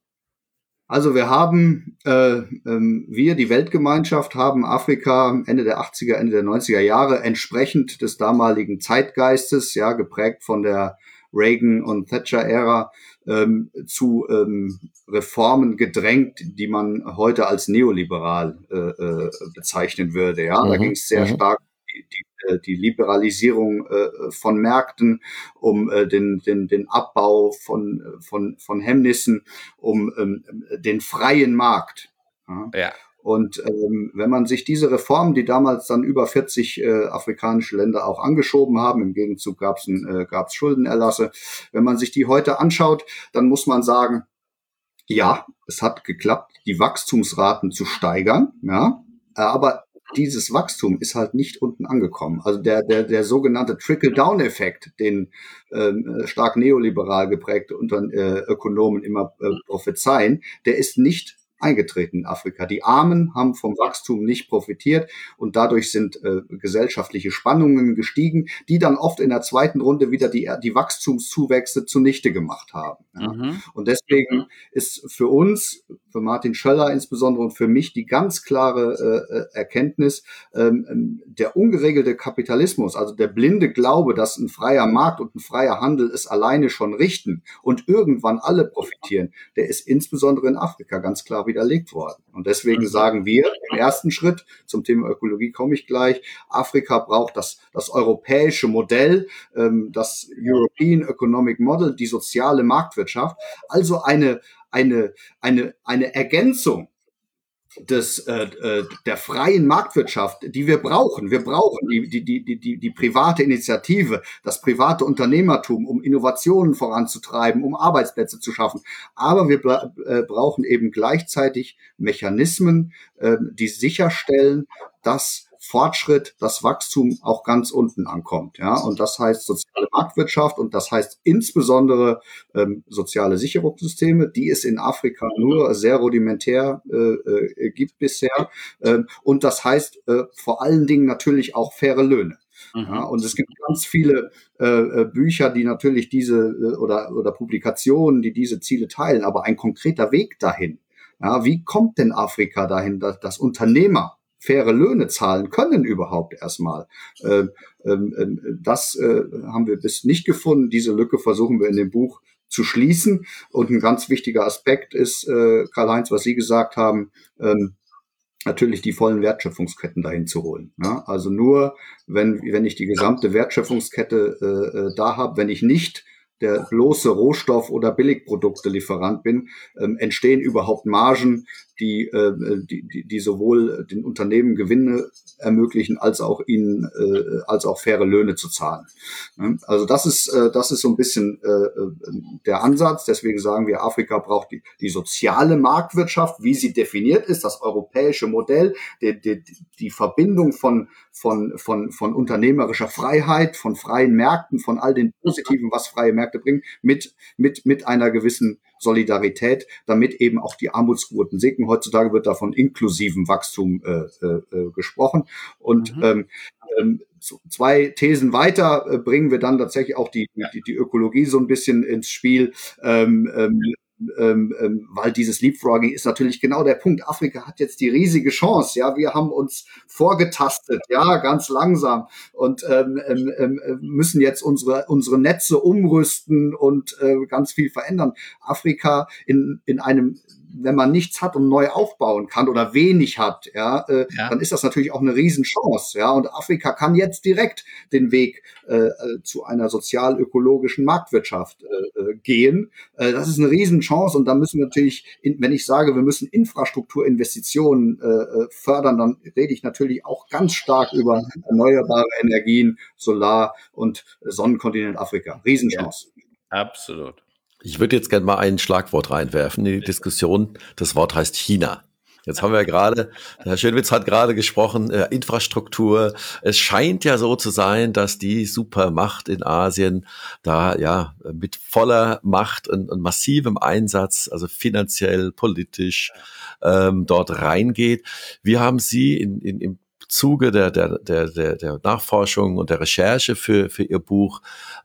Also wir haben, die Weltgemeinschaft, haben Afrika Ende der 80er, Ende der 90er Jahre entsprechend des damaligen Zeitgeistes, ja, geprägt von der Reagan- und Thatcher-Ära, zu Reformen gedrängt, die man heute als neoliberal bezeichnen würde. Ja, da ging es sehr stark die Liberalisierung von Märkten, um den Abbau von Hemmnissen, um den freien Markt. Ja. Und wenn man sich diese Reformen, die damals dann über 40 afrikanische Länder auch angeschoben haben, im Gegenzug gab's Schuldenerlasse, wenn man sich die heute anschaut, dann muss man sagen, ja, es hat geklappt, die Wachstumsraten zu steigern, ja, aber dieses Wachstum ist halt nicht unten angekommen. Also der sogenannte Trickle-Down-Effekt, den stark neoliberal geprägte Ökonomen immer prophezeien, der ist nicht eingetreten in Afrika. Die Armen haben vom Wachstum nicht profitiert und dadurch sind gesellschaftliche Spannungen gestiegen, die dann oft in der zweiten Runde wieder die Wachstumszuwächse zunichte gemacht haben. Ja. Und deswegen ist für uns, für Martin Schöller insbesondere und für mich die ganz klare Erkenntnis, der ungeregelte Kapitalismus, also der blinde Glaube, dass ein freier Markt und ein freier Handel es alleine schon richten und irgendwann alle profitieren, der ist insbesondere in Afrika ganz klar widerlegt worden. Und deswegen sagen wir im ersten Schritt, zum Thema Ökologie komme ich gleich, Afrika braucht das europäische Modell, das European Economic Model, die soziale Marktwirtschaft, also eine Ergänzung der freien Marktwirtschaft, die wir brauchen. Wir brauchen die private Initiative, das private Unternehmertum, um Innovationen voranzutreiben, um Arbeitsplätze zu schaffen. Aber wir brauchen eben gleichzeitig Mechanismen, die sicherstellen, dass Fortschritt, das Wachstum auch ganz unten ankommt. Ja, und das heißt soziale Marktwirtschaft und das heißt insbesondere soziale Sicherungssysteme, die es in Afrika nur sehr rudimentär gibt bisher. Und das heißt vor allen Dingen natürlich auch faire Löhne. Ja, und es gibt ganz viele Bücher, die natürlich diese oder Publikationen, die diese Ziele teilen, aber ein konkreter Weg dahin. Ja, wie kommt denn Afrika dahin, dass Unternehmer faire Löhne zahlen können überhaupt erstmal? Das haben wir bis nicht gefunden. Diese Lücke versuchen wir in dem Buch zu schließen. Und ein ganz wichtiger Aspekt ist, Karl-Heinz, was Sie gesagt haben, natürlich die vollen Wertschöpfungsketten dahin zu holen. Ja? Also nur, wenn ich die gesamte Wertschöpfungskette da habe, wenn ich nicht der bloße Rohstoff- oder Billigprodukte-Lieferant bin, entstehen überhaupt Margen, die sowohl den Unternehmen Gewinne ermöglichen, als auch ihnen, als auch faire Löhne zu zahlen. Also das ist so ein bisschen der Ansatz. Deswegen sagen wir, Afrika braucht die soziale Marktwirtschaft, wie sie definiert ist, das europäische Modell, die Verbindung von unternehmerischer Freiheit, von freien Märkten, von all den Positiven, was freie Märkte bringen, mit einer gewissen Solidarität, damit eben auch die Armutsquoten sinken. Heutzutage wird da von inklusivem Wachstum gesprochen. Und zwei Thesen weiter bringen wir dann tatsächlich auch die Ökologie so ein bisschen ins Spiel. Weil dieses Leapfrogging ist natürlich genau der Punkt. Afrika hat jetzt die riesige Chance. Ja, wir haben uns vorgetastet, ja, ganz langsam und müssen jetzt unsere Netze umrüsten und ganz viel verändern. Afrika in einem, wenn man nichts hat und neu aufbauen kann oder wenig hat, dann ist das natürlich auch eine Riesenchance. Ja, und Afrika kann jetzt direkt den Weg zu einer sozial-ökologischen Marktwirtschaft gehen. Das ist eine Riesenchance und da müssen wir natürlich, wenn ich sage, wir müssen Infrastrukturinvestitionen fördern, dann rede ich natürlich auch ganz stark über erneuerbare Energien, Solar und Sonnenkontinent Afrika. Riesenchance. Ja, absolut. Ich würde jetzt gerne mal ein Schlagwort reinwerfen in die Diskussion. Das Wort heißt China. Jetzt haben wir ja gerade, Herr Schönwitz hat gerade gesprochen, Infrastruktur. Es scheint ja so zu sein, dass die Supermacht in Asien da ja mit voller Macht und massivem Einsatz, also finanziell, politisch, dort reingeht. Wie haben Sie im Zuge der Nachforschung und der Recherche für Ihr Buch,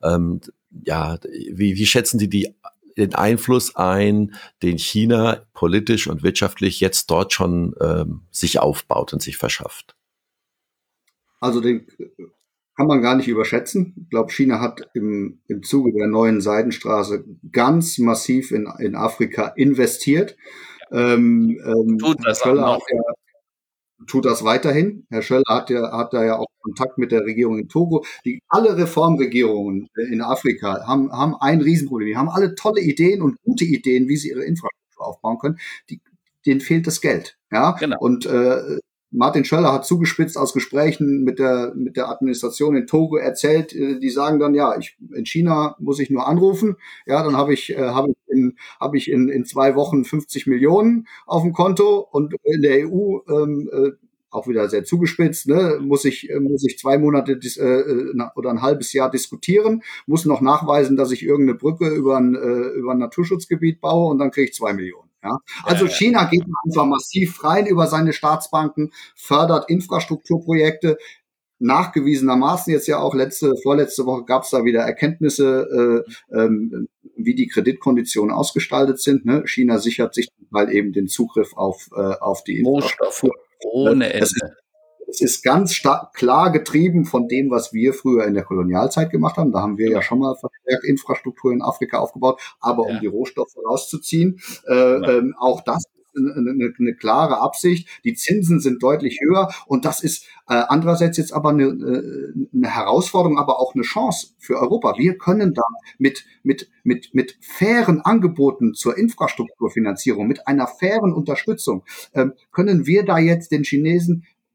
wie schätzen Sie den Einfluss ein, den China politisch und wirtschaftlich jetzt dort schon sich aufbaut und sich verschafft? Also den kann man gar nicht überschätzen. Ich glaube, China hat im Zuge der neuen Seidenstraße ganz massiv in Afrika investiert. Tut das auch noch. Tut das weiterhin. Herr Schöller hat da ja auch Kontakt mit der Regierung in Togo. Alle Reformregierungen in Afrika haben ein Riesenproblem. Die haben alle tolle Ideen und gute Ideen, wie sie ihre Infrastruktur aufbauen können. Denen fehlt das Geld. Ja, genau. Und Martin Schöller hat zugespitzt aus Gesprächen mit der Administration in Togo erzählt, die sagen dann, ja, in China muss ich nur anrufen, ja, dann habe ich in 2 Wochen 50 Millionen auf dem Konto und in der EU auch wieder sehr zugespitzt, ne, muss ich 2 Monate oder ein halbes Jahr diskutieren, muss noch nachweisen, dass ich irgendeine Brücke über ein Naturschutzgebiet baue und dann kriege ich 2 Millionen. Ja, also China geht einfach massiv rein über seine Staatsbanken, fördert Infrastrukturprojekte. Nachgewiesenermaßen jetzt ja auch vorletzte Woche gab es da wieder Erkenntnisse, wie die Kreditkonditionen ausgestaltet sind. Ne? China sichert sich mal eben den Zugriff auf die Infrastruktur. Ohne Ende. Es ist ganz klar getrieben von dem, was wir früher in der Kolonialzeit gemacht haben. Da haben wir ja schon mal verstärkt Infrastruktur in Afrika aufgebaut, aber um die Rohstoffe rauszuziehen. Auch das ist eine klare Absicht. Die Zinsen sind deutlich höher und das ist andererseits jetzt aber eine Herausforderung, aber auch eine Chance für Europa. Wir können da mit fairen Angeboten zur Infrastrukturfinanzierung, mit einer fairen Unterstützung, können wir da jetzt den Chinesen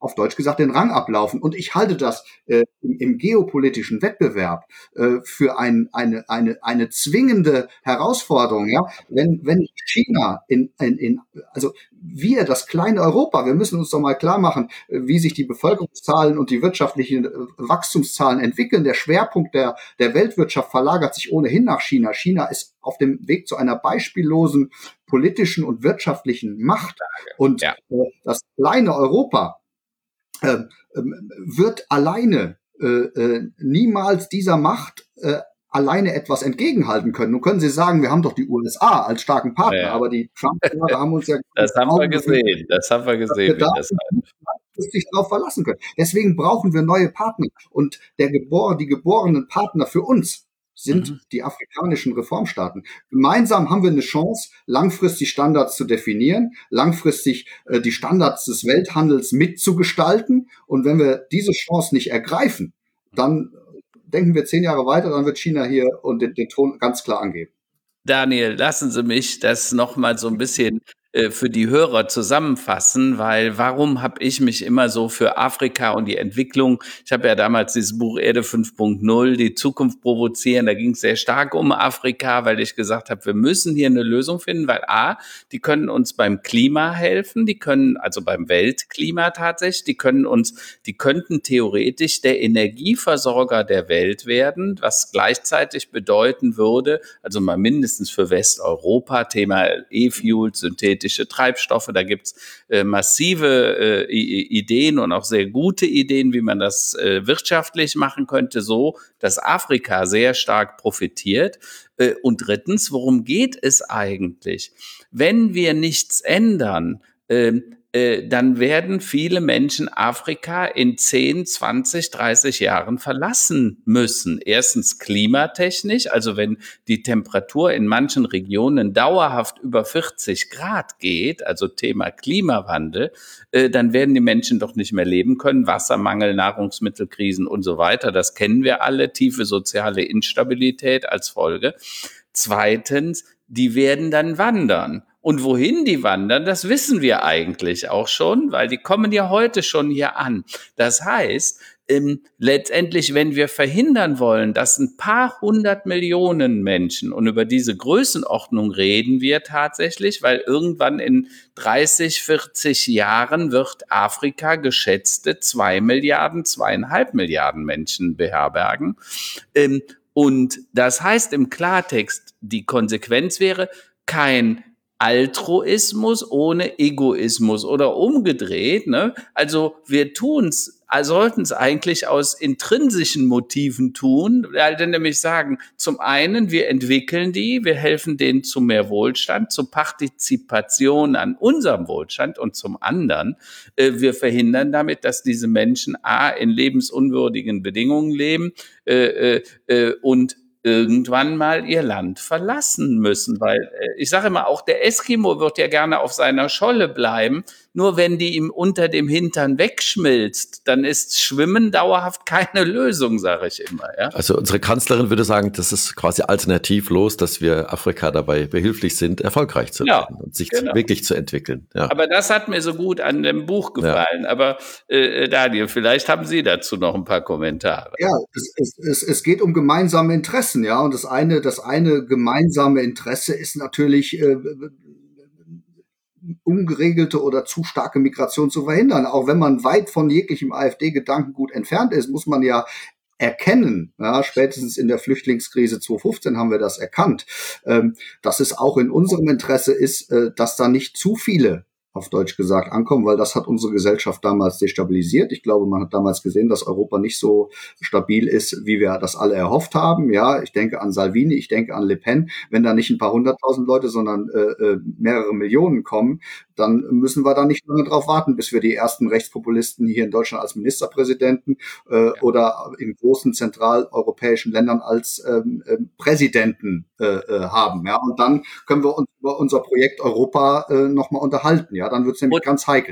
auf Deutsch gesagt den Rang ablaufen. Und ich halte das im geopolitischen Wettbewerb für eine zwingende Herausforderung. Ja, wenn China also wir, das kleine Europa, wir müssen uns doch mal klar machen, wie sich die Bevölkerungszahlen und die wirtschaftlichen Wachstumszahlen entwickeln. Der Schwerpunkt der Weltwirtschaft verlagert sich ohnehin nach China. China ist auf dem Weg zu einer beispiellosen politischen und wirtschaftlichen Macht. Und das kleine Europa wird alleine niemals dieser Macht alleine etwas entgegenhalten können. Nun können Sie sagen, wir haben doch die USA als starken Partner, aber die Trump-Jahre haben uns ja... Das haben wir gesehen, wir da sich darauf verlassen können. Deswegen brauchen wir neue Partner. Und die geborenen Partner für uns sind die afrikanischen Reformstaaten. Gemeinsam haben wir eine Chance, langfristig Standards zu definieren, langfristig die Standards des Welthandels mitzugestalten. Und wenn wir diese Chance nicht ergreifen, dann denken wir 10 Jahre weiter, dann wird China hier und den Ton ganz klar angeben. Daniel, lassen Sie mich das nochmal so ein bisschen für die Hörer zusammenfassen, weil warum habe ich mich immer so für Afrika und die Entwicklung, ich habe ja damals dieses Buch Erde 5.0, die Zukunft provozieren, da ging es sehr stark um Afrika, weil ich gesagt habe, wir müssen hier eine Lösung finden, weil die können uns beim Klima helfen, die können, also beim Weltklima tatsächlich, die könnten theoretisch der Energieversorger der Welt werden, was gleichzeitig bedeuten würde, also mal mindestens für Westeuropa, Thema E-Fuel, synthetische Treibstoffe, da gibt's massive Ideen und auch sehr gute Ideen, wie man das wirtschaftlich machen könnte, so dass Afrika sehr stark profitiert. Und drittens, worum geht es eigentlich? Wenn wir nichts ändern, dann werden viele Menschen Afrika in 10, 20, 30 Jahren verlassen müssen. Erstens klimatechnisch, also wenn die Temperatur in manchen Regionen dauerhaft über 40 Grad geht, also Thema Klimawandel, dann werden die Menschen doch nicht mehr leben können. Wassermangel, Nahrungsmittelkrisen und so weiter, das kennen wir alle, tiefe soziale Instabilität als Folge. Zweitens, die werden dann wandern. Und wohin die wandern, das wissen wir eigentlich auch schon, weil die kommen ja heute schon hier an. Das heißt, letztendlich, wenn wir verhindern wollen, dass ein paar 100 Millionen Menschen, und über diese Größenordnung reden wir tatsächlich, weil irgendwann in 30, 40 Jahren wird Afrika geschätzte 2 Milliarden, 2,5 Milliarden Menschen beherbergen. Und das heißt im Klartext, die Konsequenz wäre kein Altruismus ohne Egoismus oder umgedreht, ne? Also wir sollten es eigentlich aus intrinsischen Motiven tun, weil wir nämlich sagen, zum einen, wir entwickeln wir helfen denen zu mehr Wohlstand, zur Partizipation an unserem Wohlstand und zum anderen, wir verhindern damit, dass diese Menschen in lebensunwürdigen Bedingungen leben und irgendwann mal ihr Land verlassen müssen, weil ich sage immer, auch der Eskimo wird ja gerne auf seiner Scholle bleiben, nur wenn die ihm unter dem Hintern wegschmilzt, dann ist Schwimmen dauerhaft keine Lösung, sage ich immer. Ja? Also unsere Kanzlerin würde sagen, das ist quasi alternativlos, dass wir Afrika dabei behilflich sind, erfolgreich zu werden und sich wirklich zu entwickeln. Ja. Aber das hat mir so gut an dem Buch gefallen. Ja. Aber Daniel, vielleicht haben Sie dazu noch ein paar Kommentare. Ja, es geht um gemeinsame Interessen, ja, und das eine gemeinsame Interesse ist natürlich ungeregelte oder zu starke Migration zu verhindern. Auch wenn man weit von jeglichem AfD-Gedankengut entfernt ist, muss man ja erkennen, ja, spätestens in der Flüchtlingskrise 2015 haben wir das erkannt, dass es auch in unserem Interesse ist, dass da nicht zu viele, auf Deutsch gesagt, ankommen, weil das hat unsere Gesellschaft damals destabilisiert. Ich glaube, man hat damals gesehen, dass Europa nicht so stabil ist, wie wir das alle erhofft haben. Ja, ich denke an Salvini, ich denke an Le Pen. Wenn da nicht ein paar 100.000 Leute, sondern mehrere Millionen kommen, dann müssen wir da nicht lange drauf warten, bis wir die ersten Rechtspopulisten hier in Deutschland als Ministerpräsidenten oder in großen zentraleuropäischen Ländern als Präsidenten haben. Ja, und dann können wir uns über unser Projekt Europa nochmal unterhalten. Ja, dann wird es nämlich ganz heikel.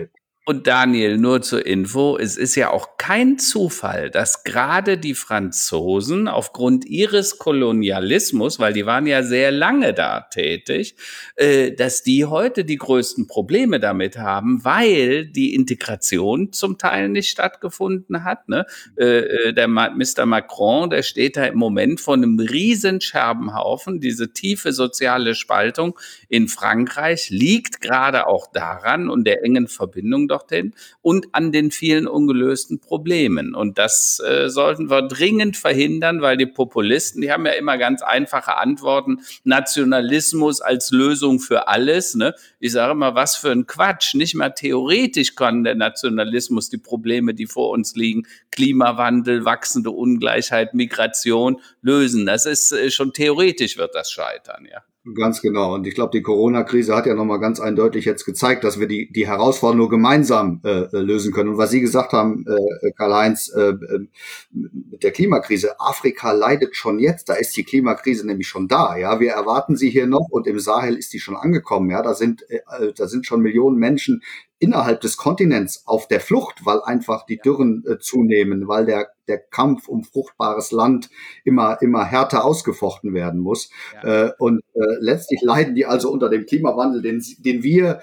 Und Daniel, nur zur Info, es ist ja auch kein Zufall, dass gerade die Franzosen aufgrund ihres Kolonialismus, weil die waren ja sehr lange da tätig, dass die heute die größten Probleme damit haben, weil die Integration zum Teil nicht stattgefunden hat. Ne? Der Mr. Macron, der steht da im Moment vor einem riesen Scherbenhaufen. Diese tiefe soziale Spaltung in Frankreich liegt gerade auch daran und der engen Verbindung dorthin und an den vielen ungelösten Problemen. Und das sollten wir dringend verhindern, weil die Populisten, die haben ja immer ganz einfache Antworten. Nationalismus als Lösung für alles. Ne? Ich sage immer, was für ein Quatsch. Nicht mal theoretisch kann der Nationalismus die Probleme, die vor uns liegen, Klimawandel, wachsende Ungleichheit, Migration lösen. Das ist schon theoretisch wird das scheitern, ja. Ganz genau. Und ich glaube, die Corona-Krise hat ja nochmal ganz eindeutig jetzt gezeigt, dass wir die Herausforderung nur gemeinsam lösen können. Und was Sie gesagt haben, Karl-Heinz, mit der Klimakrise, Afrika leidet schon jetzt, da ist die Klimakrise nämlich schon da. Ja, wir erwarten sie hier noch und im Sahel ist die schon angekommen. Ja, da sind schon Millionen Menschen innerhalb des Kontinents auf der Flucht, weil einfach die Dürren zunehmen, weil der Kampf um fruchtbares Land immer härter ausgefochten werden muss. Ja. Letztlich leiden die also unter dem Klimawandel, den wir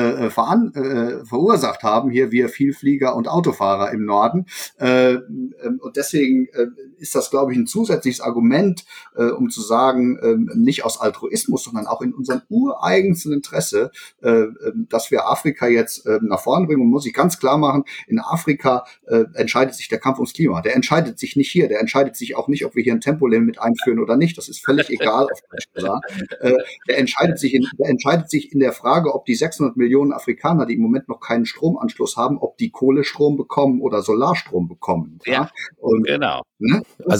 verursacht haben, hier wir Vielflieger und Autofahrer im Norden. Und deswegen ist das, glaube ich, ein zusätzliches Argument, um zu sagen, nicht aus Altruismus, sondern auch in unserem ureigensten Interesse, dass wir Afrika jetzt nach vorne bringen. Und muss ich ganz klar machen, in Afrika entscheidet sich der Kampf ums Klima. Der entscheidet sich nicht hier. Der entscheidet sich auch nicht, ob wir hier ein Tempolimit einführen oder nicht. Das ist völlig egal, auf Deutsch gesagt. Der entscheidet sich in der Frage, ob die 600 Millionen Afrikaner, die im Moment noch keinen Stromanschluss haben, ob die Kohlestrom bekommen oder Solarstrom bekommen. Ja, und, genau. Ne?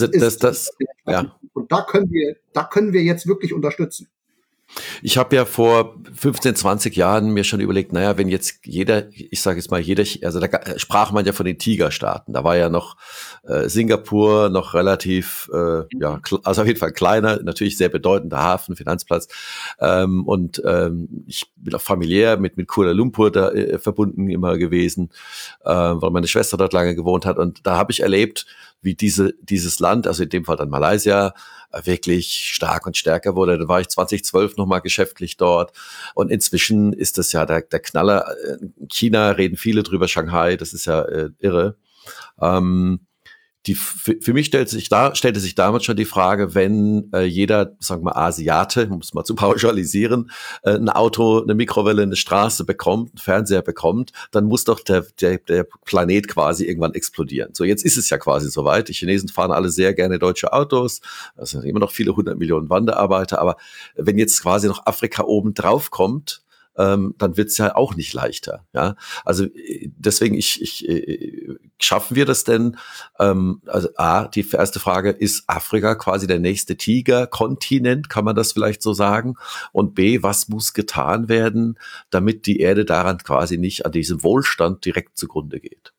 Ja. Und da können wir jetzt wirklich unterstützen. Ich habe ja vor 15, 20 Jahren mir schon überlegt, naja, wenn jetzt also da sprach man ja von den Tigerstaaten, da war ja noch Singapur noch relativ, also auf jeden Fall kleiner, natürlich sehr bedeutender Hafen, Finanzplatz, ich bin auch familiär mit Kuala Lumpur da verbunden immer gewesen, weil meine Schwester dort lange gewohnt hat, und da habe ich erlebt, wie dieses Land, also in dem Fall dann Malaysia, wirklich stark und stärker wurde. Da war ich 2012 nochmal geschäftlich dort. Und inzwischen ist das ja der Knaller. In China reden viele drüber, Shanghai, das ist ja irre. Für mich stellte sich damals schon die Frage, wenn jeder, sagen wir mal Asiate, um es mal zu pauschalisieren, ein Auto, eine Mikrowelle, eine Straße bekommt, einen Fernseher bekommt, dann muss doch der Planet quasi irgendwann explodieren. So, jetzt ist es ja quasi soweit. Die Chinesen fahren alle sehr gerne deutsche Autos. Das sind immer noch viele 100 Millionen Wanderarbeiter. Aber wenn jetzt quasi noch Afrika oben drauf kommt, dann wird's ja auch nicht leichter. Ja, also deswegen schaffen wir das denn? Also die erste Frage, ist Afrika quasi der nächste Tigerkontinent? Kann man das vielleicht so sagen? Und B, was muss getan werden, damit die Erde daran quasi nicht an diesem Wohlstand direkt zugrunde geht?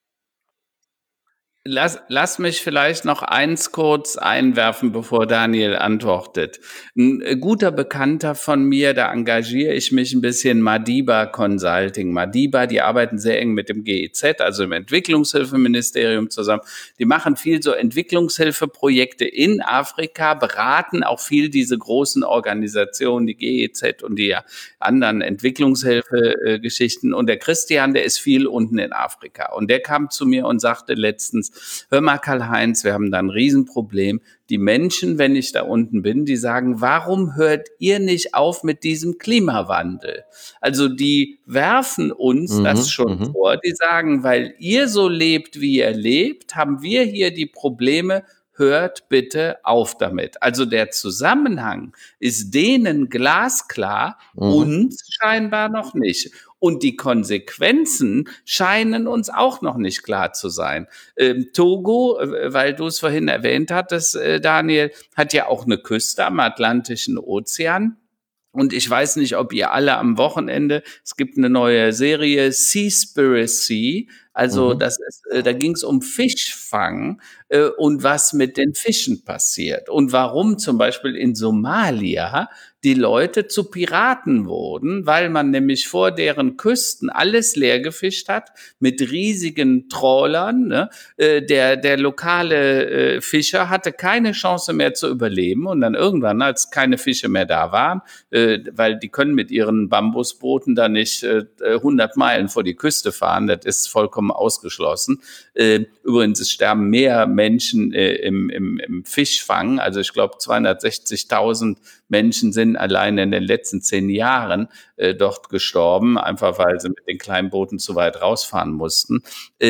Lass mich vielleicht noch eins kurz einwerfen, bevor Daniel antwortet. Ein guter Bekannter von mir, da engagiere ich mich ein bisschen, Madiba Consulting. Madiba, die arbeiten sehr eng mit dem GEZ, also im Entwicklungshilfeministerium zusammen. Die machen viel so Entwicklungshilfeprojekte in Afrika, beraten auch viel diese großen Organisationen, die GEZ und die anderen Entwicklungshilfegeschichten. Und der Christian, der ist viel unten in Afrika. Und der kam zu mir und sagte letztens, hör mal Karl-Heinz, wir haben da ein Riesenproblem. Die Menschen, wenn ich da unten bin, die sagen, warum hört ihr nicht auf mit diesem Klimawandel? Also die werfen uns das schon vor. Die sagen, weil ihr so lebt, wie ihr lebt, haben wir hier die Probleme. Hört bitte auf damit. Also der Zusammenhang ist denen glasklar, uns scheinbar noch nicht. Und die Konsequenzen scheinen uns auch noch nicht klar zu sein. Togo, weil du es vorhin erwähnt hattest, Daniel, hat ja auch eine Küste am Atlantischen Ozean. Und ich weiß nicht, ob ihr alle am Wochenende, es gibt eine neue Serie, Seaspiracy, Also da ging es um Fischfang und was mit den Fischen passiert und warum zum Beispiel in Somalia die Leute zu Piraten wurden, weil man nämlich vor deren Küsten alles leer gefischt hat mit riesigen Trawlern. Ne? Der lokale Fischer hatte keine Chance mehr zu überleben und dann irgendwann, als keine Fische mehr da waren, weil die können mit ihren Bambusbooten da nicht 100 Meilen vor die Küste fahren, das ist vollkommen ausgeschlossen. Übrigens, es sterben mehr Menschen im Fischfang, also ich glaube 260.000 Menschen sind allein in den letzten 10 Jahren dort gestorben, einfach weil sie mit den kleinen Booten zu weit rausfahren mussten.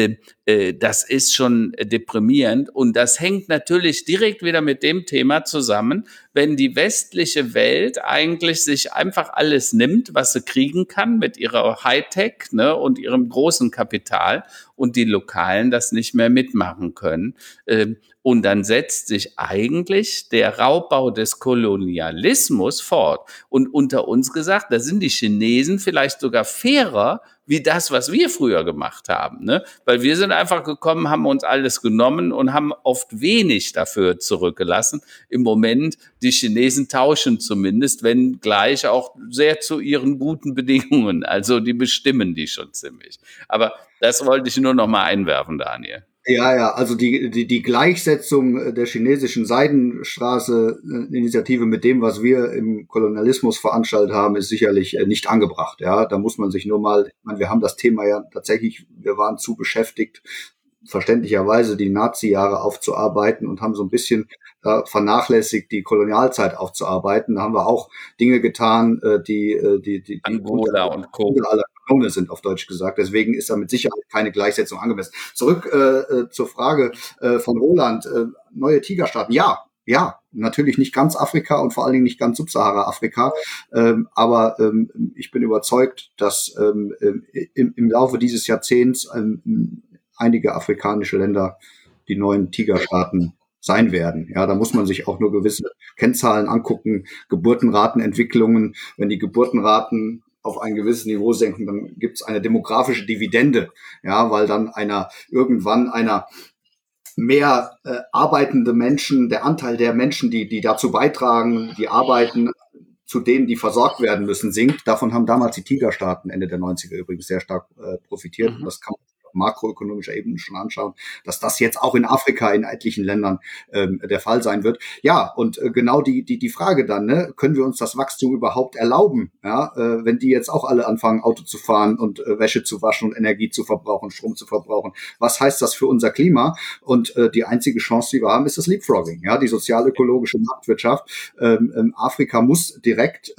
Das ist schon deprimierend und das hängt natürlich direkt wieder mit dem Thema zusammen, wenn die westliche Welt eigentlich sich einfach alles nimmt, was sie kriegen kann mit ihrer Hightech, ne, und ihrem großen Kapital und die Lokalen das nicht mehr mitmachen können. Und dann setzt sich eigentlich der Raubbau des Kolonialismus fort. Und unter uns gesagt, da sind die Chinesen vielleicht sogar fairer wie das, was wir früher gemacht haben. Ne? Weil wir sind einfach gekommen, haben uns alles genommen und haben oft wenig dafür zurückgelassen. Im Moment, die Chinesen tauschen zumindest, wenn gleich auch sehr zu ihren guten Bedingungen. Also die bestimmen die schon ziemlich. Aber das wollte ich nur noch mal einwerfen, Daniel. Ja, also die Gleichsetzung der chinesischen Seidenstraße-Initiative mit dem, was wir im Kolonialismus veranstaltet haben, ist sicherlich nicht angebracht. Ja, da muss man sich nur mal, ich meine, wir haben das Thema ja tatsächlich, wir waren zu beschäftigt, verständlicherweise die Nazi-Jahre aufzuarbeiten und haben so ein bisschen vernachlässigt, die Kolonialzeit aufzuarbeiten. Da haben wir auch Dinge getan, die Angola und Co. sind, auf Deutsch gesagt. Deswegen ist da mit Sicherheit keine Gleichsetzung angemessen. Zurück zur Frage von Roland. Neue Tigerstaaten. Ja, natürlich nicht ganz Afrika und vor allen Dingen nicht ganz Subsahara-Afrika. Aber ich bin überzeugt, dass im Laufe dieses Jahrzehnts einige afrikanische Länder die neuen Tigerstaaten sein werden. Ja, da muss man sich auch nur gewisse Kennzahlen angucken, Geburtenratenentwicklungen. Wenn die Geburtenraten auf ein gewisses Niveau senken, dann gibt es eine demografische Dividende, ja, weil dann irgendwann einer mehr arbeitende Menschen, der Anteil der Menschen, die dazu beitragen, die arbeiten, zu denen, die versorgt werden müssen, sinkt. Davon haben damals die Tigerstaaten Ende der 90er übrigens sehr stark profitiert. Und das kann man auf makroökonomischer Ebene schon anschauen, dass das jetzt auch in Afrika in etlichen Ländern der Fall sein wird. Ja, und genau die Frage dann, ne, können wir uns das Wachstum überhaupt erlauben, ja, wenn die jetzt auch alle anfangen, Auto zu fahren und Wäsche zu waschen und Energie zu verbrauchen, Strom zu verbrauchen. Was heißt das für unser Klima? Und die einzige Chance, die wir haben, ist das Leapfrogging, ja, die sozial-ökologische Marktwirtschaft. Afrika muss direkt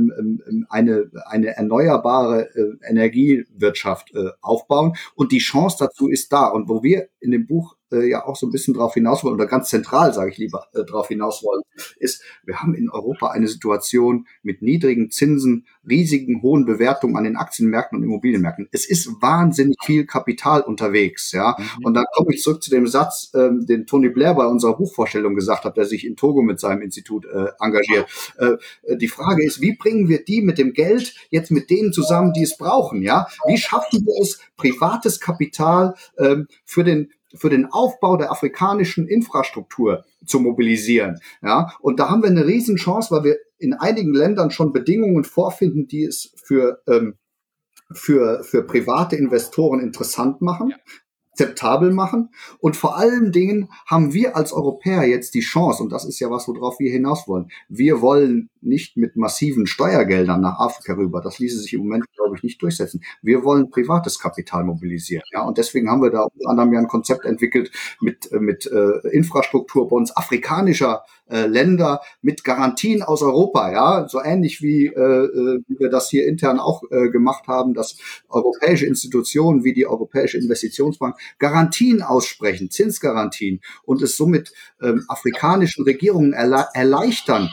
eine erneuerbare Energiewirtschaft aufbauen und die Chance dazu ist da. Und wo wir in dem Buch ja auch so ein bisschen drauf hinaus wollen, oder ganz zentral, sage ich lieber, drauf hinaus wollen, ist, wir haben in Europa eine Situation mit niedrigen Zinsen, riesigen hohen Bewertungen an den Aktienmärkten und Immobilienmärkten. Es ist wahnsinnig viel Kapital unterwegs, ja. Und da komme ich zurück zu dem Satz, den Tony Blair bei unserer Buchvorstellung gesagt hat, der sich in Togo mit seinem Institut engagiert. Die Frage ist, wie bringen wir die mit dem Geld jetzt mit denen zusammen, die es brauchen, ja? Wie schaffen wir es, privates Kapital für den Aufbau der afrikanischen Infrastruktur zu mobilisieren. Ja, und da haben wir eine Riesenchance, weil wir in einigen Ländern schon Bedingungen vorfinden, die es für private Investoren interessant machen, akzeptabel machen. Und vor allen Dingen haben wir als Europäer jetzt die Chance, und das ist ja was, worauf wir hinaus wollen. Wir wollen nicht mit massiven Steuergeldern nach Afrika rüber. Das ließe sich im Moment, glaube ich, nicht durchsetzen. Wir wollen privates Kapital mobilisieren. Ja, und deswegen haben wir da unter anderem ja ein Konzept entwickelt mit Infrastrukturbonds afrikanischer Länder mit Garantien aus Europa. Ja, so ähnlich wie wir das hier intern auch gemacht haben, dass europäische Institutionen wie die Europäische Investitionsbank Garantien aussprechen, Zinsgarantien, und es somit afrikanischen Regierungen erleichtern,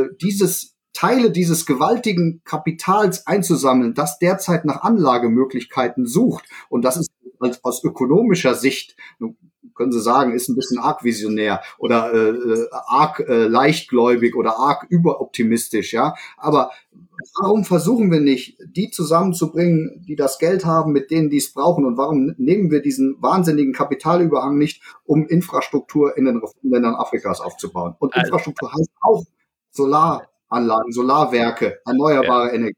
Teile dieses gewaltigen Kapitals einzusammeln, das derzeit nach Anlagemöglichkeiten sucht. Und das ist aus ökonomischer Sicht, du können Sie sagen, ist ein bisschen arg visionär oder arg leichtgläubig oder arg überoptimistisch, ja. Aber warum versuchen wir nicht, die zusammenzubringen, die das Geld haben, mit denen die es brauchen? Und warum nehmen wir diesen wahnsinnigen Kapitalüberhang nicht, um Infrastruktur in den Ländern Afrikas aufzubauen? Und Infrastruktur heißt auch Solaranlagen, Solarwerke, erneuerbare Energie.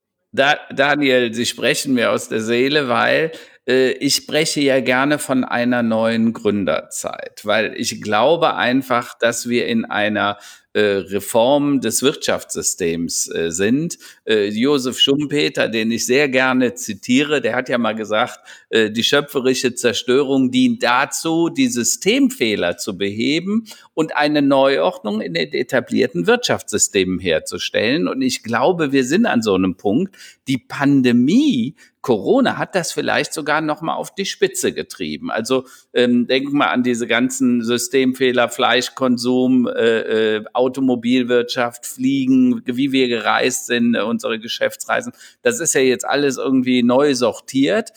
Daniel, Sie sprechen mir aus der Seele, weil ich spreche ja gerne von einer neuen Gründerzeit, weil ich glaube einfach, dass wir in einer Reform des Wirtschaftssystems sind. Josef Schumpeter, den ich sehr gerne zitiere, der hat ja mal gesagt, die schöpferische Zerstörung dient dazu, die Systemfehler zu beheben und eine Neuordnung in den etablierten Wirtschaftssystemen herzustellen. Und ich glaube, wir sind an so einem Punkt. Die Pandemie Corona hat das vielleicht sogar noch mal auf die Spitze getrieben. Also denken wir an diese ganzen Systemfehler, Fleischkonsum, Automobilwirtschaft, Fliegen, wie wir gereist sind, unsere Geschäftsreisen. Das ist ja jetzt alles irgendwie neu sortiert.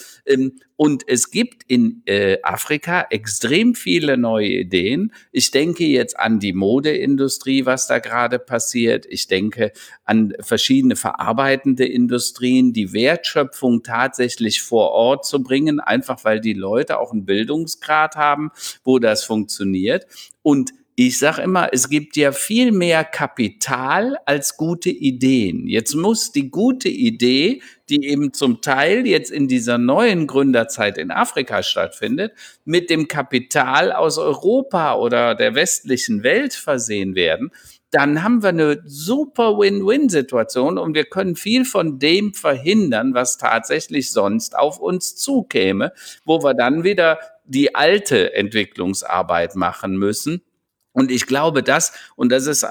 Und es gibt in Afrika extrem viele neue Ideen. Ich denke jetzt an die Modeindustrie, was da gerade passiert. Ich denke an verschiedene verarbeitende Industrien, die Wertschöpfung tatsächlich vor Ort zu bringen, einfach weil die Leute auch einen Bildungsgrad haben, wo das funktioniert. Und ich sage immer, es gibt ja viel mehr Kapital als gute Ideen. Jetzt muss die gute Idee, die eben zum Teil jetzt in dieser neuen Gründerzeit in Afrika stattfindet, mit dem Kapital aus Europa oder der westlichen Welt versehen werden. Dann haben wir eine super Win-Win-Situation und wir können viel von dem verhindern, was tatsächlich sonst auf uns zukäme, wo wir dann wieder die alte Entwicklungsarbeit machen müssen. Und ich glaube, das ist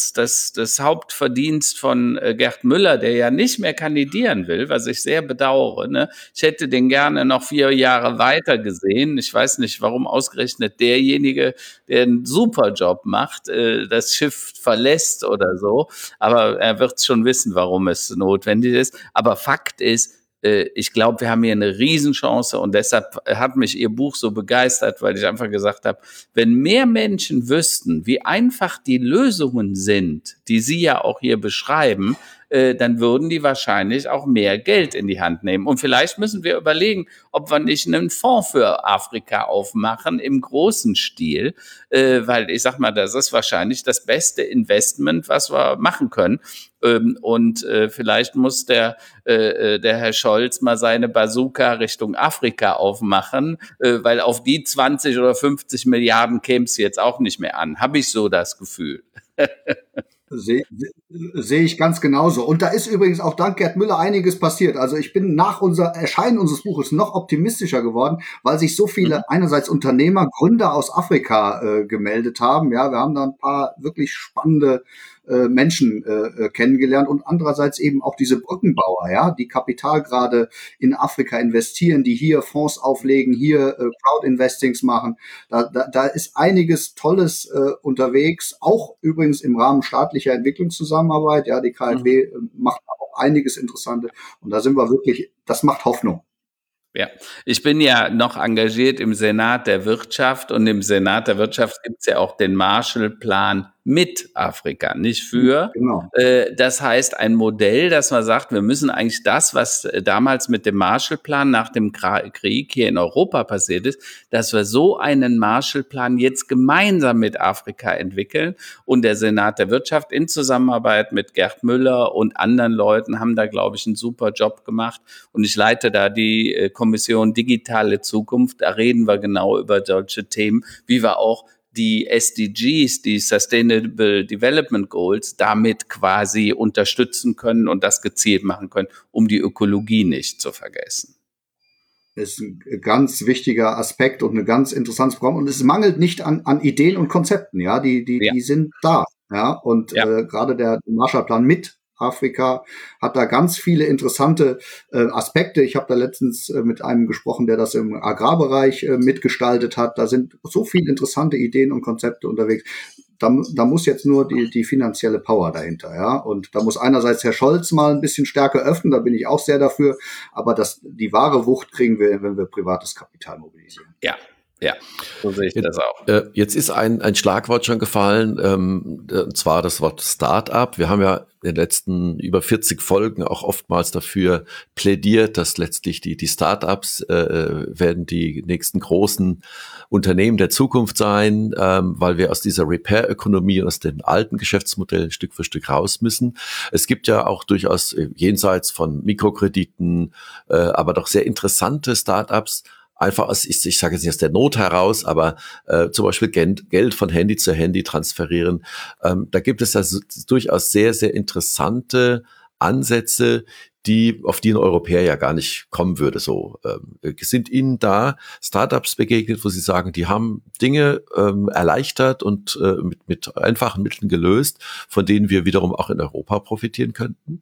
das Hauptverdienst von Gerd Müller, der ja nicht mehr kandidieren will, was ich sehr bedauere. Ne? Ich hätte den gerne noch 4 Jahre weiter gesehen. Ich weiß nicht, warum ausgerechnet derjenige, der einen super Job macht, das Schiff verlässt oder so. Aber er wird schon wissen, warum es notwendig ist. Aber Fakt ist, ich glaube, wir haben hier eine Riesenchance und deshalb hat mich Ihr Buch so begeistert, weil ich einfach gesagt habe, wenn mehr Menschen wüssten, wie einfach die Lösungen sind, die Sie ja auch hier beschreiben, dann würden die wahrscheinlich auch mehr Geld in die Hand nehmen. Und vielleicht müssen wir überlegen, ob wir nicht einen Fonds für Afrika aufmachen im großen Stil, weil ich sag mal, das ist wahrscheinlich das beste Investment, was wir machen können. Und vielleicht muss der Herr Scholz mal seine Bazooka Richtung Afrika aufmachen, weil auf die 20 oder 50 Milliarden käme es jetzt auch nicht mehr an. Habe ich so das Gefühl. Sehe ich ganz genauso. Und da ist übrigens auch dank Gerd Müller einiges passiert. Also ich bin nach Erscheinen unseres Buches noch optimistischer geworden, weil sich so viele einerseits Unternehmer, Gründer aus Afrika gemeldet haben. Ja, wir haben da ein paar wirklich spannende Menschen kennengelernt und andererseits eben auch diese Brückenbauer, ja, die Kapital gerade in Afrika investieren, die hier Fonds auflegen, hier Crowd-Investings machen. Da ist einiges Tolles unterwegs, auch übrigens im Rahmen staatlicher Entwicklungszusammenarbeit. Ja, die KfW macht auch einiges Interessante und da sind wir wirklich, das macht Hoffnung. Ja, ich bin ja noch engagiert im Senat der Wirtschaft und im Senat der Wirtschaft gibt es ja auch den Marshallplan mit Afrika, nicht für. Genau. Das heißt, ein Modell, dass man sagt, wir müssen eigentlich das, was damals mit dem Marshallplan nach dem Krieg hier in Europa passiert ist, dass wir so einen Marshallplan jetzt gemeinsam mit Afrika entwickeln. Und der Senat der Wirtschaft in Zusammenarbeit mit Gerd Müller und anderen Leuten haben da, glaube ich, einen super Job gemacht. Und ich leite da die Kommission Digitale Zukunft. Da reden wir genau über solche Themen, wie wir auch die SDGs, die Sustainable Development Goals, damit quasi unterstützen können und das gezielt machen können, um die Ökologie nicht zu vergessen. Das ist ein ganz wichtiger Aspekt und ein ganz interessantes Programm. Und es mangelt nicht an Ideen und Konzepten, ja, die sind da. Ja, und gerade der Marshallplan mit Afrika hat da ganz viele interessante Aspekte. Ich habe da letztens mit einem gesprochen, der das im Agrarbereich mitgestaltet hat. Da sind so viele interessante Ideen und Konzepte unterwegs. Da muss jetzt nur die finanzielle Power dahinter, ja. Und da muss einerseits Herr Scholz mal ein bisschen stärker öffnen, da bin ich auch sehr dafür. Aber die wahre Wucht kriegen wir, wenn wir privates Kapital mobilisieren. Ja. Ja, so sehe ich das auch. Jetzt ist ein Schlagwort schon gefallen, und zwar das Wort Start-up. Wir haben ja in den letzten über 40 Folgen auch oftmals dafür plädiert, dass letztlich die Start-ups werden die nächsten großen Unternehmen der Zukunft sein, weil wir aus dieser Repair-Ökonomie, aus den alten Geschäftsmodellen Stück für Stück raus müssen. Es gibt ja auch durchaus jenseits von Mikrokrediten, aber doch sehr interessante Start-ups, einfach ich sage jetzt nicht aus der Not heraus, aber zum Beispiel Geld von Handy zu Handy transferieren. Da gibt es ja durchaus sehr, sehr interessante Ansätze, auf die ein Europäer ja gar nicht kommen würde. So sind Ihnen da Startups begegnet, wo Sie sagen, die haben Dinge erleichtert und mit einfachen Mitteln gelöst, von denen wir wiederum auch in Europa profitieren könnten?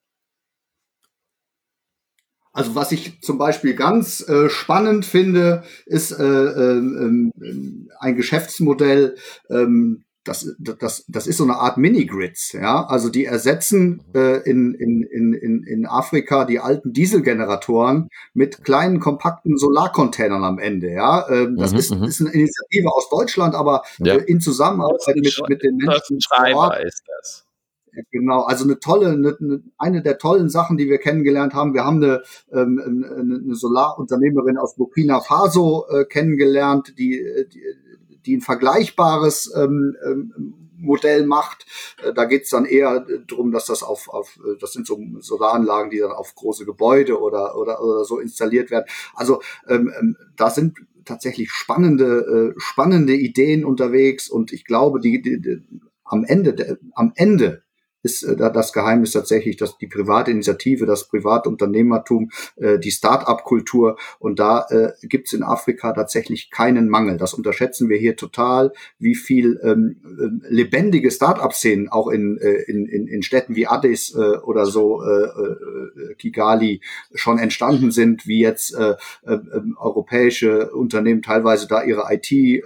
Also was ich zum Beispiel ganz spannend finde, ist ein Geschäftsmodell, das ist so eine Art Mini-Grids, ja. Also die ersetzen in Afrika die alten Dieselgeneratoren mit kleinen, kompakten Solarcontainern am Ende, ja. Das ist eine Initiative aus Deutschland, aber in Zusammenarbeit mit den Menschen vor Ort. Ist das. Genau, also eine der tollen Sachen, die wir kennengelernt haben. Wir haben eine Solarunternehmerin aus Burkina Faso kennengelernt, die ein vergleichbares Modell macht. Da geht's dann eher darum, dass das das sind so Solaranlagen, die dann auf große Gebäude oder so installiert werden. Also da sind tatsächlich spannende Ideen unterwegs, und ich glaube, am Ende ist das Geheimnis tatsächlich, dass die private Initiative, das Privatunternehmertum, die Start-up-Kultur, und da gibt's in Afrika tatsächlich keinen Mangel. Das unterschätzen wir hier total, wie viel lebendige Start-up-Szenen auch in Städten wie Addis oder so, Kigali, schon entstanden sind, wie jetzt europäische Unternehmen teilweise da ihre IT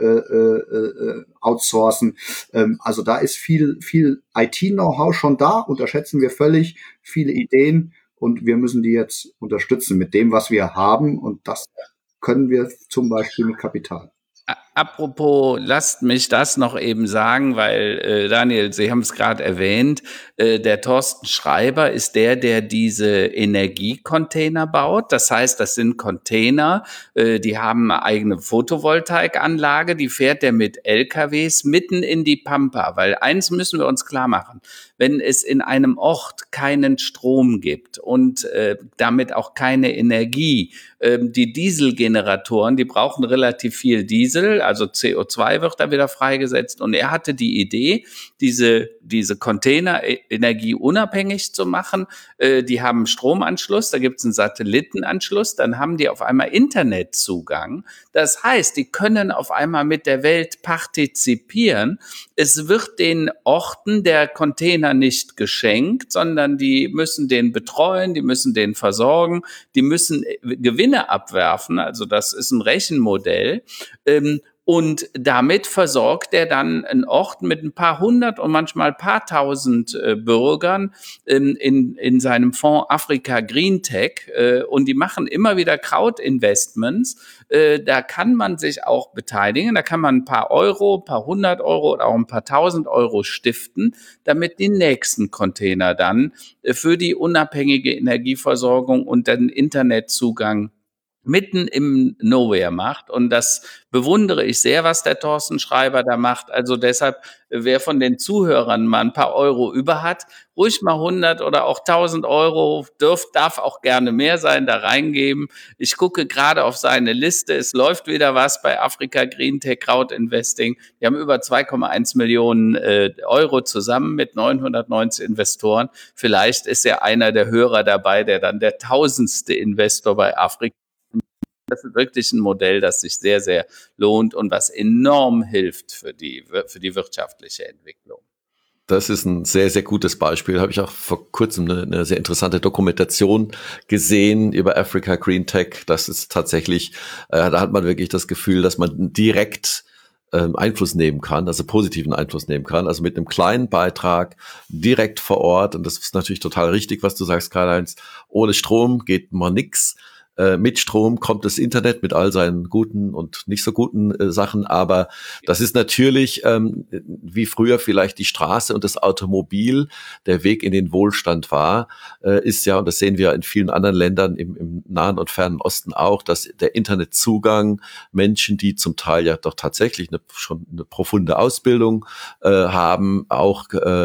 outsourcen. Also da ist viel IT-Know-how schon da, unterschätzen wir völlig, viele Ideen, und wir müssen die jetzt unterstützen mit dem, was wir haben, und das können wir zum Beispiel mit Kapital. Apropos, lasst mich das noch eben sagen, weil Daniel, Sie haben es gerade erwähnt, der Thorsten Schreiber ist der diese Energiecontainer baut. Das heißt, das sind Container, die haben eine eigene Photovoltaikanlage, die fährt der mit LKWs mitten in die Pampa, weil eins müssen wir uns klar machen: Wenn es in einem Ort keinen Strom gibt und damit auch keine Energie, die Dieselgeneratoren, die brauchen relativ viel Diesel, also CO2 wird da wieder freigesetzt, und er hatte die Idee, diese Container energieunabhängig zu machen. Die haben Stromanschluss, da gibt es einen Satellitenanschluss, dann haben die auf einmal Internetzugang. Das heißt, die können auf einmal mit der Welt partizipieren. Es wird den Orten der Container nicht geschenkt, sondern die müssen den betreuen, die müssen den versorgen, die müssen Gewinne abwerfen. Also das ist ein Rechenmodell. Und damit versorgt er dann einen Ort mit ein paar hundert und manchmal ein paar tausend Bürgern in seinem Fonds Afrika Green Tech. Und die machen immer wieder Crowd-Investments. Da kann man sich auch beteiligen. Da kann man ein paar Euro, ein paar 100 Euro oder auch ein paar 1000 Euro stiften, damit die nächsten Container dann für die unabhängige Energieversorgung und den Internetzugang mitten im Nowhere macht. Und das bewundere ich sehr, was der Thorsten Schreiber da macht. Also deshalb, wer von den Zuhörern mal ein paar Euro über hat, ruhig mal 100 oder auch 1000 Euro, darf auch gerne mehr sein, da reingeben. Ich gucke gerade auf seine Liste. Es läuft wieder was bei Afrika Green Tech Crowd Investing. Die haben über 2,1 Millionen Euro zusammen mit 990 Investoren. Vielleicht ist ja einer der Hörer dabei, der dann der 1000. Investor bei Afrika. Das ist wirklich ein Modell, das sich sehr, sehr lohnt und was enorm hilft für die wirtschaftliche Entwicklung. Das ist ein sehr, sehr gutes Beispiel. Habe ich auch vor kurzem eine sehr interessante Dokumentation gesehen über Africa Green Tech. Das ist tatsächlich, da hat man wirklich das Gefühl, dass man direkt Einfluss nehmen kann, also positiven Einfluss nehmen kann, also mit einem kleinen Beitrag direkt vor Ort. Und das ist natürlich total richtig, was du sagst, Karl-Heinz. Ohne Strom geht mal nix. Mit Strom kommt das Internet mit all seinen guten und nicht so guten Sachen, aber das ist natürlich wie früher vielleicht die Straße und das Automobil der Weg in den Wohlstand war, ist ja, und das sehen wir in vielen anderen Ländern im Nahen und Fernen Osten auch, dass der Internetzugang Menschen, die zum Teil ja doch tatsächlich schon eine profunde Ausbildung haben, auch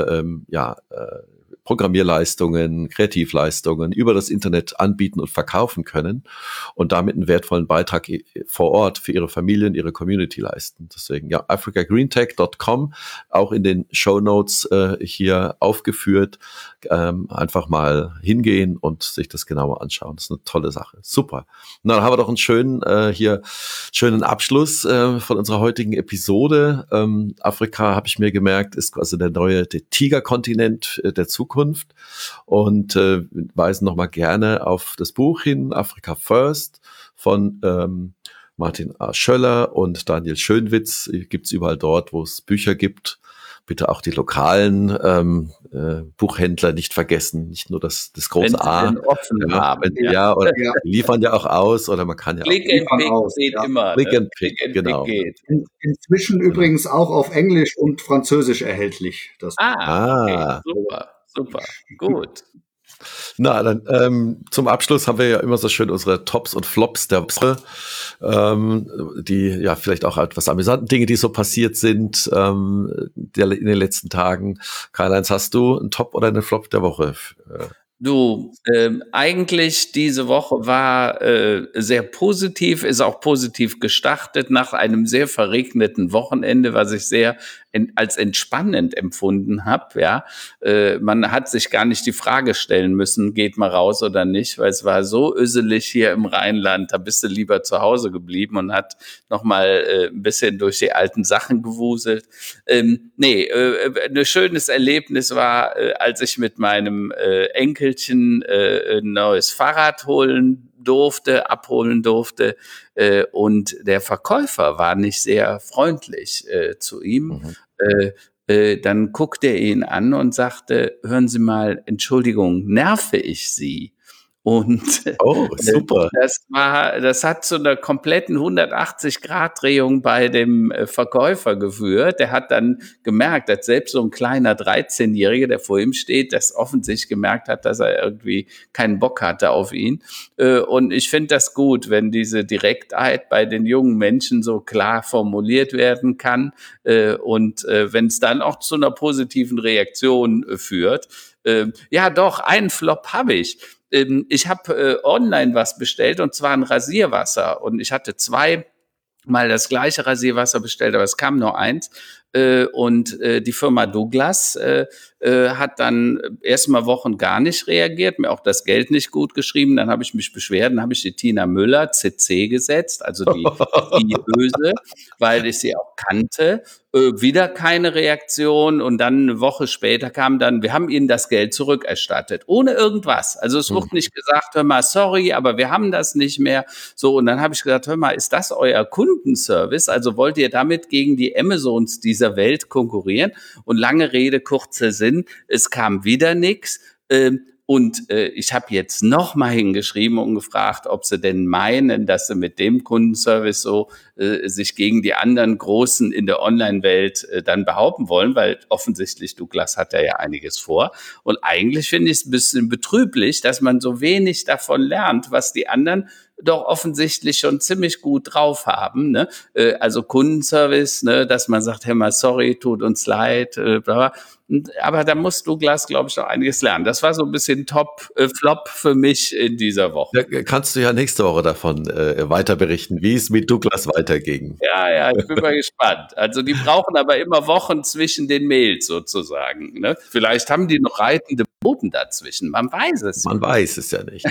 Programmierleistungen, Kreativleistungen über das Internet anbieten und verkaufen können und damit einen wertvollen Beitrag vor Ort für ihre Familien, ihre Community leisten. Deswegen, ja, africagreentech.com, auch in den Shownotes hier aufgeführt. Einfach mal hingehen und sich das genauer anschauen. Das ist eine tolle Sache. Super. Na, dann haben wir doch einen schönen Abschluss von unserer heutigen Episode. Afrika, habe ich mir gemerkt, ist quasi der Tigerkontinent der Zukunft. Und weisen nochmal gerne auf das Buch hin, Africa First, von Martin A. Schöller und Daniel Schönwitz. Gibt's überall dort, wo es Bücher gibt. Bitte auch die lokalen Buchhändler nicht vergessen, nicht nur das große A. Offen haben. Oder liefern ja auch aus, oder man kann ja Click and Pick geht immer. Click and Pick, genau. Inzwischen übrigens auch auf Englisch und Französisch erhältlich. Das okay, super, gut. Na, dann zum Abschluss haben wir ja immer so schön unsere Tops und Flops der Woche, die ja vielleicht auch etwas amüsanten Dinge, die so passiert sind in den letzten Tagen. Karl-Heinz, hast du einen Top oder einen Flop der Woche? Du, eigentlich diese Woche war sehr positiv, ist auch positiv gestartet nach einem sehr verregneten Wochenende, was ich sehr als entspannend empfunden habe. Ja, man hat sich gar nicht die Frage stellen müssen, geht mal raus oder nicht, weil es war so öselig hier im Rheinland, da bist du lieber zu Hause geblieben und hat noch mal ein bisschen durch die alten Sachen gewuselt. Ein schönes Erlebnis war, als ich mit meinem Enkelchen ein neues Fahrrad abholen durfte und der Verkäufer war nicht sehr freundlich zu ihm. Dann guckte er ihn an und sagte, hören Sie mal, Entschuldigung, nerve ich Sie? Und super. Das hat zu einer kompletten 180-Grad-Drehung bei dem Verkäufer geführt. Der hat dann gemerkt, dass selbst so ein kleiner 13-Jähriger, der vor ihm steht, das offensichtlich gemerkt hat, dass er irgendwie keinen Bock hatte auf ihn. Und ich finde das gut, wenn diese Direktheit bei den jungen Menschen so klar formuliert werden kann. Und wenn es dann auch zu einer positiven Reaktion führt. Ja, doch, einen Flop habe ich. Ich habe online was bestellt und zwar ein Rasierwasser und ich hatte zweimal das gleiche Rasierwasser bestellt, aber es kam nur eins und die Firma Douglas hat dann erstmal Wochen gar nicht reagiert, mir auch das Geld nicht gut geschrieben, dann habe ich mich beschwert, dann habe ich die Tina Müller CC gesetzt, also die Böse, weil ich sie auch kannte. Wieder keine Reaktion und dann eine Woche später kam dann, wir haben Ihnen das Geld zurückerstattet, ohne irgendwas. Also es wurde nicht gesagt, hör mal, sorry, aber wir haben das nicht mehr. So, und dann habe ich gesagt, hör mal, ist das euer Kundenservice? Also wollt ihr damit gegen die Amazons dieser Welt konkurrieren? Und lange Rede, kurzer Sinn, es kam wieder nichts. Und ich habe jetzt noch mal hingeschrieben und gefragt, ob sie denn meinen, dass sie mit dem Kundenservice so sich gegen die anderen Großen in der Online-Welt dann behaupten wollen, weil offensichtlich Douglas hat ja einiges vor. Und eigentlich finde ich es ein bisschen betrüblich, dass man so wenig davon lernt, was die anderen doch offensichtlich schon ziemlich gut drauf haben, ne? Also Kundenservice, ne, dass man sagt, hey mal, sorry, tut uns leid, aber da muss Douglas, glaube ich, noch einiges lernen. Das war so ein bisschen Flop für mich in dieser Woche. Ja, kannst du ja nächste Woche davon weiter berichten, wie es mit Douglas weiterging. Ja, ich bin mal gespannt. Also die brauchen aber immer Wochen zwischen den Mails sozusagen, ne? Vielleicht haben die noch reitende Boten dazwischen, man weiß es. Man weiß es ja nicht.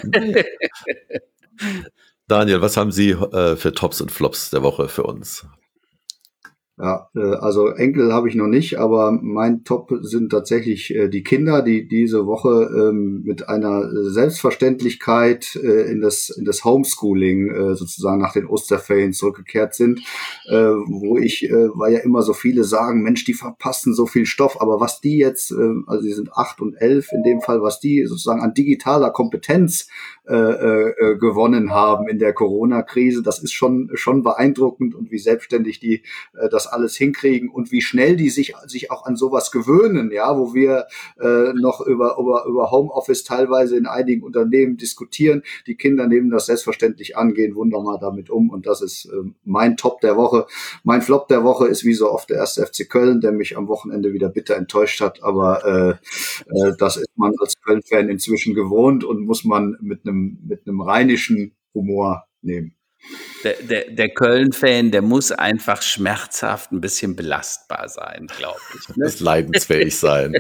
Daniel, was haben Sie für Tops und Flops der Woche für uns? Ja, also Enkel habe ich noch nicht, aber mein Top sind tatsächlich die Kinder, die diese Woche mit einer Selbstverständlichkeit in das Homeschooling sozusagen nach den Osterferien zurückgekehrt sind, weil ja immer so viele sagen, Mensch, die verpassen so viel Stoff, aber was die jetzt, also die sind 8 und 11 in dem Fall, was die sozusagen an digitaler Kompetenz gewonnen haben in der Corona-Krise, das ist schon beeindruckend, und wie selbstständig die das alles hinkriegen und wie schnell die sich auch an sowas gewöhnen, ja, wo wir noch über Homeoffice teilweise in einigen Unternehmen diskutieren. Die Kinder nehmen das selbstverständlich an, gehen wunderbar damit um, und das ist mein Top der Woche. Mein Flop der Woche ist wie so oft der 1. FC Köln, der mich am Wochenende wieder bitter enttäuscht hat, aber das ist man als Köln-Fan inzwischen gewohnt und muss man mit einem rheinischen Humor nehmen. Der Köln-Fan, der muss einfach schmerzhaft ein bisschen belastbar sein, glaube ich. Ne? Muss leidensfähig sein.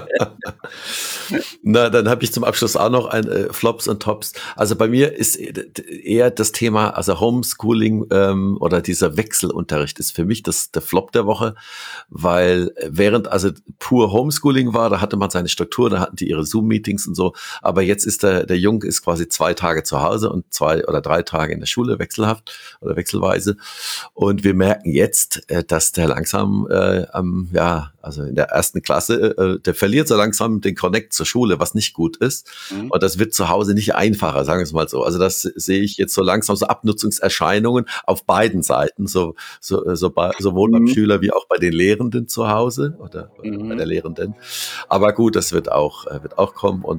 Na, dann habe ich zum Abschluss auch noch ein Flops und Tops. Also bei mir ist eher das Thema, also Homeschooling oder dieser Wechselunterricht ist für mich der Flop der Woche, weil während also pur Homeschooling war, da hatte man seine Struktur, da hatten die ihre Zoom-Meetings und so, aber jetzt ist der Junge ist quasi 2 Tage zu Hause und 2 oder 3 Tage in der Schule wechselhaft oder wechselweise, und wir merken jetzt, dass der langsam also in der 1. Klasse, der verliert so langsam den Connect zur Schule, was nicht gut ist. Mhm. Und das wird zu Hause nicht einfacher, sagen wir es mal so. Also das sehe ich jetzt so langsam, so Abnutzungserscheinungen auf beiden Seiten, sowohl beim Schüler wie auch bei den Lehrenden zu Hause oder bei der Lehrenden. Aber gut, das wird auch kommen, und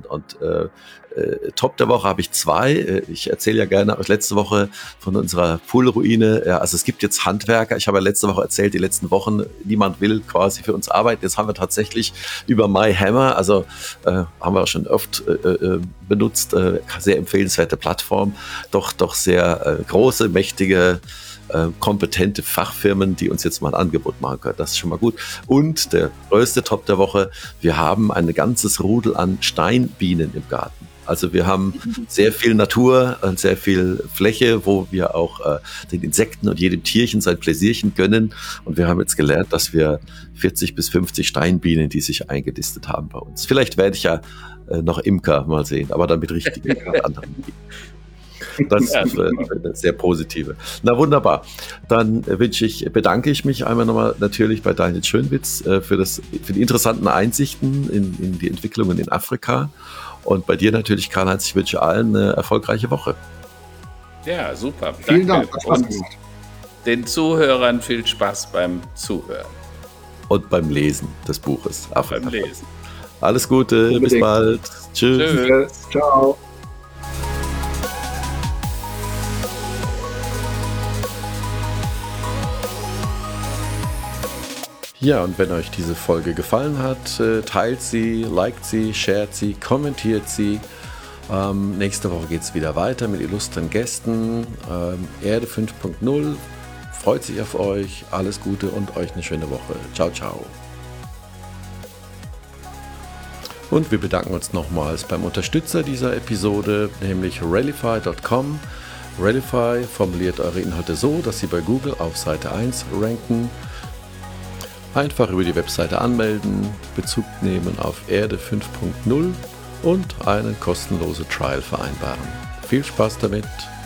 Top der Woche habe ich 2. Ich erzähle ja gerne aus letzte Woche von unserer Poolruine. Ja, also es gibt jetzt Handwerker. Ich habe ja letzte Woche erzählt, die letzten Wochen, niemand will quasi für uns arbeiten. Jetzt haben wir tatsächlich über MyHammer, also haben wir schon oft benutzt, sehr empfehlenswerte Plattform, doch sehr große, mächtige, kompetente Fachfirmen, die uns jetzt mal ein Angebot machen können. Das ist schon mal gut. Und der größte Top der Woche, wir haben ein ganzes Rudel an Steinbienen im Garten. Also wir haben sehr viel Natur und sehr viel Fläche, wo wir auch den Insekten und jedem Tierchen sein Pläsierchen gönnen. Und wir haben jetzt gelernt, dass wir 40 bis 50 Steinbienen, die sich eingenistet haben bei uns. Vielleicht werde ich ja noch Imker, mal sehen, aber dann mit richtigen anderen Bienen. Das ist eine sehr positive. Na wunderbar. Dann bedanke ich mich einmal nochmal natürlich bei Daniel Schönwitz für die interessanten Einsichten in die Entwicklungen in Afrika. Und bei dir natürlich, Karl-Heinz, ich wünsche allen eine erfolgreiche Woche. Ja, super. Vielen Dank. Und den Zuhörern viel Spaß beim Zuhören. Und beim Lesen des Buches. Auch beim Lesen. Alles Gute, unbedingt. Bis bald. Tschüss. Ciao. Ja, und wenn euch diese Folge gefallen hat, teilt sie, liked sie, shared sie, kommentiert sie. Nächste Woche geht es wieder weiter mit illustren Gästen. Erde 5.0 freut sich auf euch. Alles Gute und euch eine schöne Woche. Ciao, ciao. Und wir bedanken uns nochmals beim Unterstützer dieser Episode, nämlich Rallyfy.com. Rallyfy formuliert eure Inhalte so, dass sie bei Google auf Seite 1 ranken. Einfach über die Webseite anmelden, Bezug nehmen auf Erde 5.0 und eine kostenlose Trial vereinbaren. Viel Spaß damit!